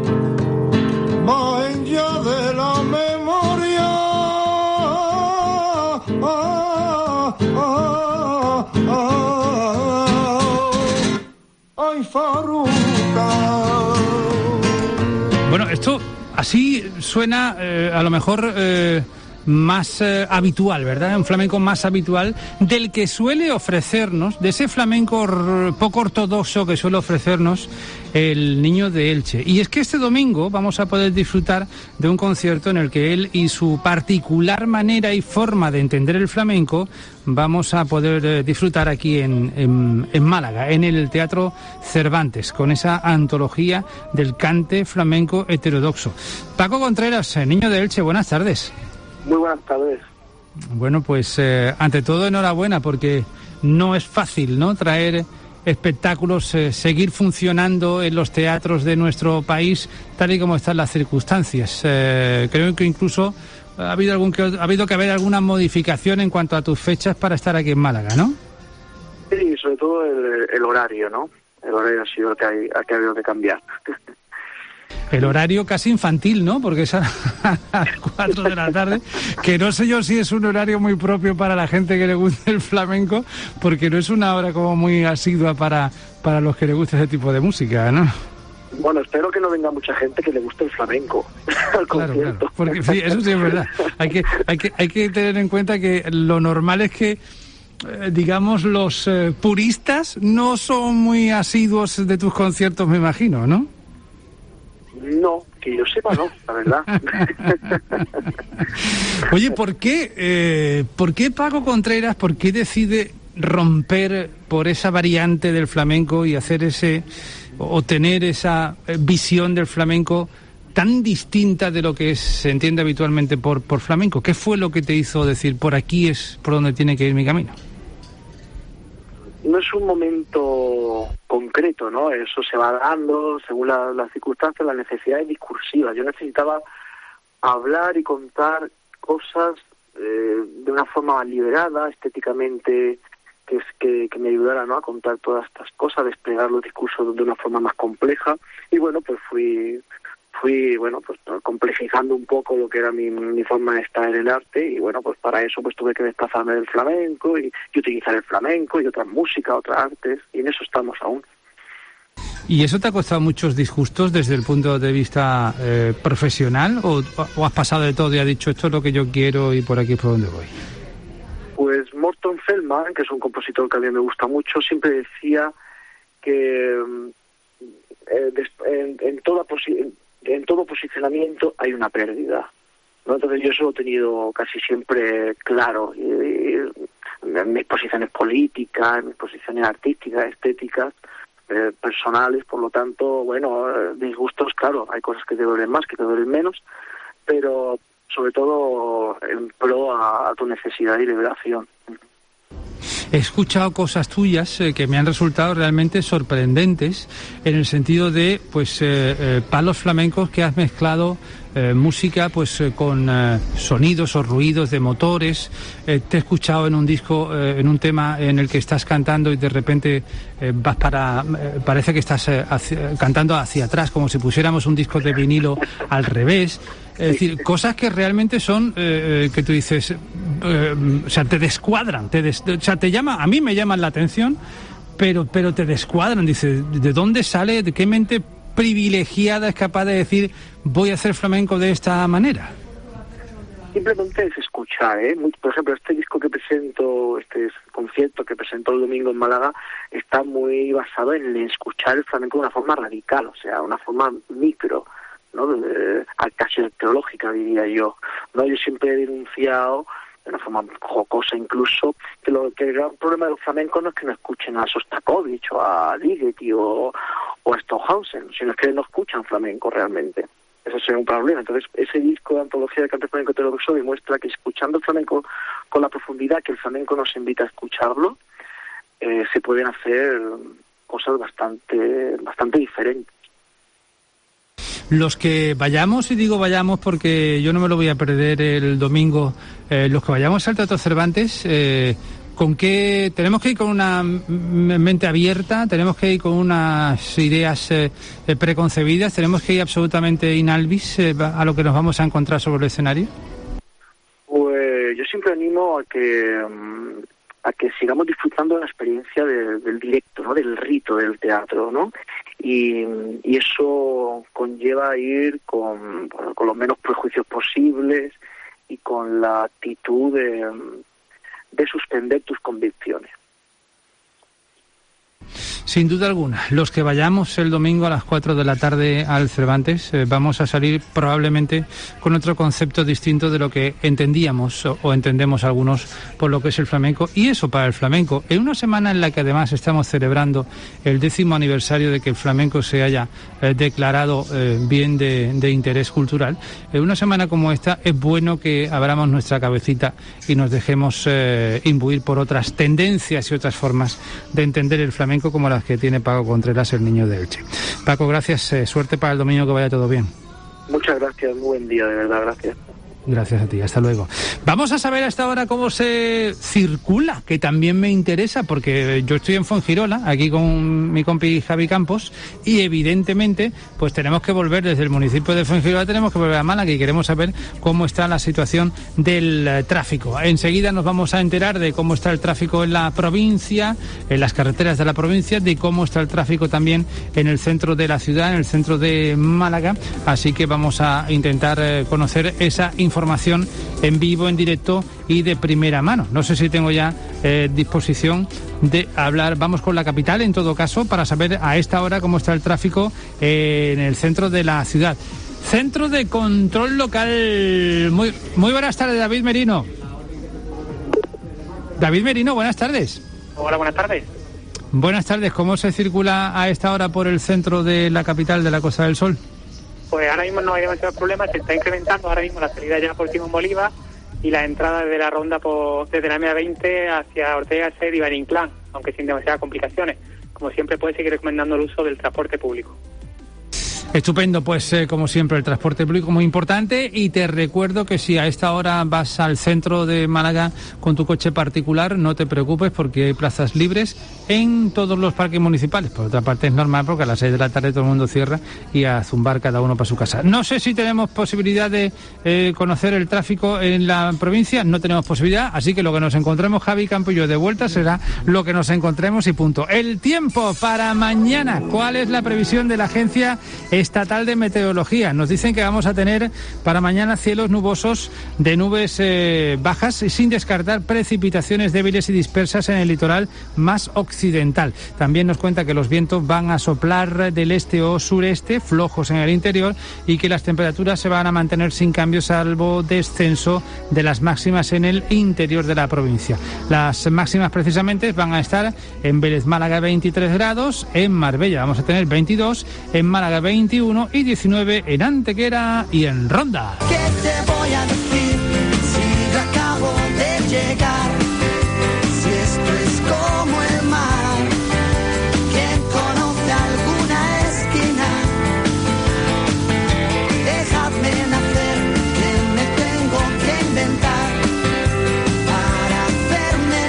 Así suena a lo mejor más habitual, ¿verdad? Un flamenco más habitual del que suele ofrecernos, de ese flamenco poco ortodoxo que suele ofrecernos el Niño de Elche. Y es que este domingo vamos a poder disfrutar de un concierto en el que él y su particular manera y forma de entender el flamenco vamos a poder disfrutar aquí en Málaga, en el Teatro Cervantes, con esa antología del cante flamenco heterodoxo. Paco Contreras, Niño de Elche, buenas tardes. Muy buenas tardes. Bueno, pues ante todo enhorabuena, porque no es fácil, ¿no?, traer espectáculos, seguir funcionando en los teatros de nuestro país tal y como están las circunstancias. Creo que incluso ha habido que haber alguna modificación en cuanto a tus fechas para estar aquí en Málaga, ¿no? Sí, sobre todo el horario, ¿no? El horario ha sido el que ha habido que cambiar. El horario casi infantil, ¿no? Porque es a las 4 de la tarde, que no sé yo si es un horario muy propio para la gente que le guste el flamenco, porque no es una hora como muy asidua para los que le gusta ese tipo de música, ¿no? Bueno, espero que no venga mucha gente que le guste el flamenco al concierto. Claro, porque sí, eso sí es verdad. Hay que tener en cuenta que lo normal es que digamos, los puristas no son muy asiduos de tus conciertos, me imagino, ¿no? No, que yo sepa no, la verdad. Oye, ¿por qué Paco Contreras, por qué decide romper por esa variante del flamenco y hacer o tener esa visión del flamenco tan distinta de lo que se entiende habitualmente por flamenco? ¿Qué fue lo que te hizo decir, por aquí es por donde tiene que ir mi camino? No es un momento concreto, ¿no? Eso se va dando según las circunstancias, las necesidades discursivas. Yo necesitaba hablar y contar cosas de una forma más liberada, estéticamente, que me ayudara, ¿no?, a contar todas estas cosas, desplegar los discursos de una forma más compleja. Y bueno, pues fui bueno, pues complejizando un poco lo que era mi forma de estar en el arte, y bueno, pues para eso pues tuve que desplazarme del flamenco y utilizar el flamenco y otras músicas, otras artes, y en eso estamos aún. ¿Y eso te ha costado muchos disgustos desde el punto de vista profesional, o has pasado de todo y has dicho esto es lo que yo quiero y por aquí es por donde voy? Pues Morton Feldman, que es un compositor que a mí me gusta mucho, siempre decía que en todo posicionamiento hay una pérdida, ¿no? Entonces yo eso lo he tenido casi siempre claro, en mis posiciones políticas, en mis posiciones artísticas, estéticas, personales. Por lo tanto, bueno, disgustos, claro, hay cosas que te duelen más, que te duelen menos, pero sobre todo en pro a tu necesidad y liberación. He escuchado cosas tuyas que me han resultado realmente sorprendentes, en el sentido de palos flamencos que has mezclado música con sonidos o ruidos de motores. Te he escuchado en un disco, en un tema en el que estás cantando y de repente vas parece que estás cantando hacia atrás, como si pusiéramos un disco de vinilo al revés. Es decir, cosas que realmente son, que tú dices, o sea, te descuadran, a mí me llaman la atención, pero te descuadran. Dice, ¿de dónde sale, de qué mente privilegiada es capaz de decir, voy a hacer flamenco de esta manera? Simplemente es escuchar, ¿eh? Por ejemplo, este disco que presento, este concierto que presentó el domingo en Málaga, está muy basado en escuchar el flamenco de una forma radical, o sea, una forma micro, ¿no? Casi teológica, diría yo, ¿no? Yo siempre he denunciado, de una forma jocosa incluso, que el gran problema de los flamencos no es que no escuchen a Sostakovich o a Ligeti o a Stockhausen, sino es que no escuchan flamenco realmente. Eso sería un problema. Entonces, ese disco de antología de cante flamenco heterodoxo demuestra que escuchando el flamenco con la profundidad que el flamenco nos invita a escucharlo, se pueden hacer cosas bastante diferentes. Los que vayamos, y digo vayamos porque yo no me lo voy a perder el domingo, los que vayamos al Teatro Cervantes, ¿con qué tenemos que ir? ¿Con una mente abierta? ¿Tenemos que ir con unas ideas preconcebidas? ¿Tenemos que ir absolutamente in albis a lo que nos vamos a encontrar sobre el escenario? Pues yo siempre animo a que sigamos disfrutando de la experiencia del directo, ¿no? Del rito del teatro, ¿no? Y eso conlleva lleva a ir con los menos prejuicios posibles y con la actitud de suspender tus convicciones. Sin duda alguna, los que vayamos el domingo a las 4 de la tarde al Cervantes vamos a salir probablemente con otro concepto distinto de lo que entendíamos o entendemos algunos por lo que es el flamenco. Y eso para el flamenco, en una semana en la que además estamos celebrando el 10º aniversario de que el flamenco se haya declarado bien de interés cultural, en una semana como esta es bueno que abramos nuestra cabecita y nos dejemos imbuir por otras tendencias y otras formas de entender el flamenco, como las que tiene Paco Contreras, el niño de Elche. Paco, gracias, suerte para el domingo, que vaya todo bien. Muchas gracias, muy buen día, de verdad, gracias. Gracias a ti, hasta luego. Vamos a saber hasta ahora cómo se circula, que también me interesa, porque yo estoy en Fuengirola, aquí con mi compi Javi Campos, y evidentemente pues tenemos que volver desde el municipio de Fuengirola, tenemos que volver a Málaga y queremos saber cómo está la situación del tráfico. Enseguida nos vamos a enterar de cómo está el tráfico en la provincia, en las carreteras de la provincia, de cómo está el tráfico también en el centro de la ciudad, en el centro de Málaga, así que vamos a intentar conocer esa información en vivo, en directo y de primera mano. No sé si tengo ya disposición de hablar. Vamos con la capital, en todo caso, para saber a esta hora cómo está el tráfico en el centro de la ciudad. Centro de Control Local. Muy buenas tardes, David Merino. David Merino, buenas tardes. Hola, buenas tardes. Buenas tardes. ¿Cómo se circula a esta hora por el centro de la capital de la Costa del Sol? Pues ahora mismo no hay demasiados problemas, se está incrementando ahora mismo la salida ya por Simón Bolívar y la entrada desde la ronda desde la M20 hacia Ortega Set y Barinclán, aunque sin demasiadas complicaciones. Como siempre, puede seguir recomendando el uso del transporte público. Estupendo, pues como siempre el transporte público muy importante, y te recuerdo que si a esta hora vas al centro de Málaga con tu coche particular, no te preocupes porque hay plazas libres en todos los parques municipales. Por otra parte es normal porque a las 6 de la tarde todo el mundo cierra y a zumbar cada uno para su casa. No sé si tenemos posibilidad de conocer el tráfico en la provincia, no tenemos posibilidad, así que lo que nos encontremos Javi Campo y yo de vuelta será lo que nos encontremos y punto. El tiempo para mañana, ¿cuál es la previsión de la Agencia Estatal de Meteorología? Nos dicen que vamos a tener para mañana cielos nubosos de nubes bajas y sin descartar precipitaciones débiles y dispersas en el litoral más occidental. También nos cuenta que los vientos van a soplar del este o sureste, flojos en el interior, y que las temperaturas se van a mantener sin cambios salvo descenso de las máximas en el interior de la provincia. Las máximas precisamente van a estar en Vélez Málaga 23 grados, en Marbella vamos a tener 22, en Málaga 21 y 19 en Antequera y en Ronda. ¿Qué te voy a decir si yo acabo de llegar? Si esto es como el mar, ¿quién conoce alguna esquina? Dejadme nacer, que me tengo que inventar para hacerme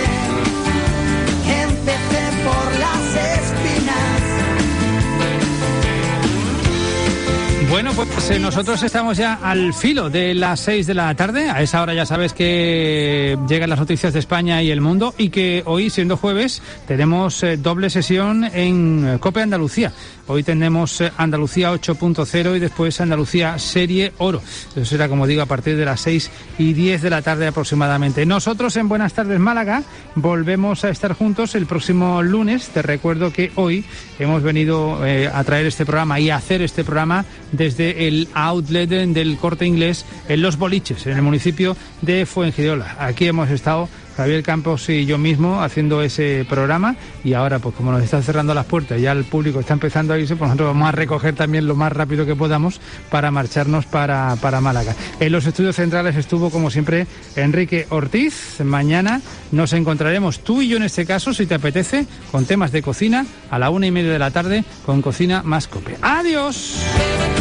ver. Empecé por las espinas. Bueno, pues nosotros estamos ya al filo de las 6 de la tarde. A esa hora ya sabes que llegan las noticias de España y el mundo, y que hoy, siendo jueves, tenemos doble sesión en COPE Andalucía. Hoy tenemos Andalucía 8.0 y después Andalucía Serie Oro. Eso será, como digo, a partir de las 6:10 de la tarde aproximadamente. Nosotros en Buenas Tardes Málaga volvemos a estar juntos el próximo lunes. Te recuerdo que hoy hemos venido a traer este programa y a hacer este programa desde el outlet del Corte Inglés en Los Boliches, en el municipio de Fuengirola. Aquí hemos estado Javier Campos y yo mismo haciendo ese programa, y ahora pues como nos están cerrando las puertas y ya el público está empezando a irse, pues nosotros vamos a recoger también lo más rápido que podamos para marcharnos para Málaga. En los estudios centrales estuvo como siempre Enrique Ortiz. Mañana nos encontraremos tú y yo, en este caso, si te apetece, con temas de cocina a la 1:30 de la tarde con Cocina más Cope. ¡Adiós!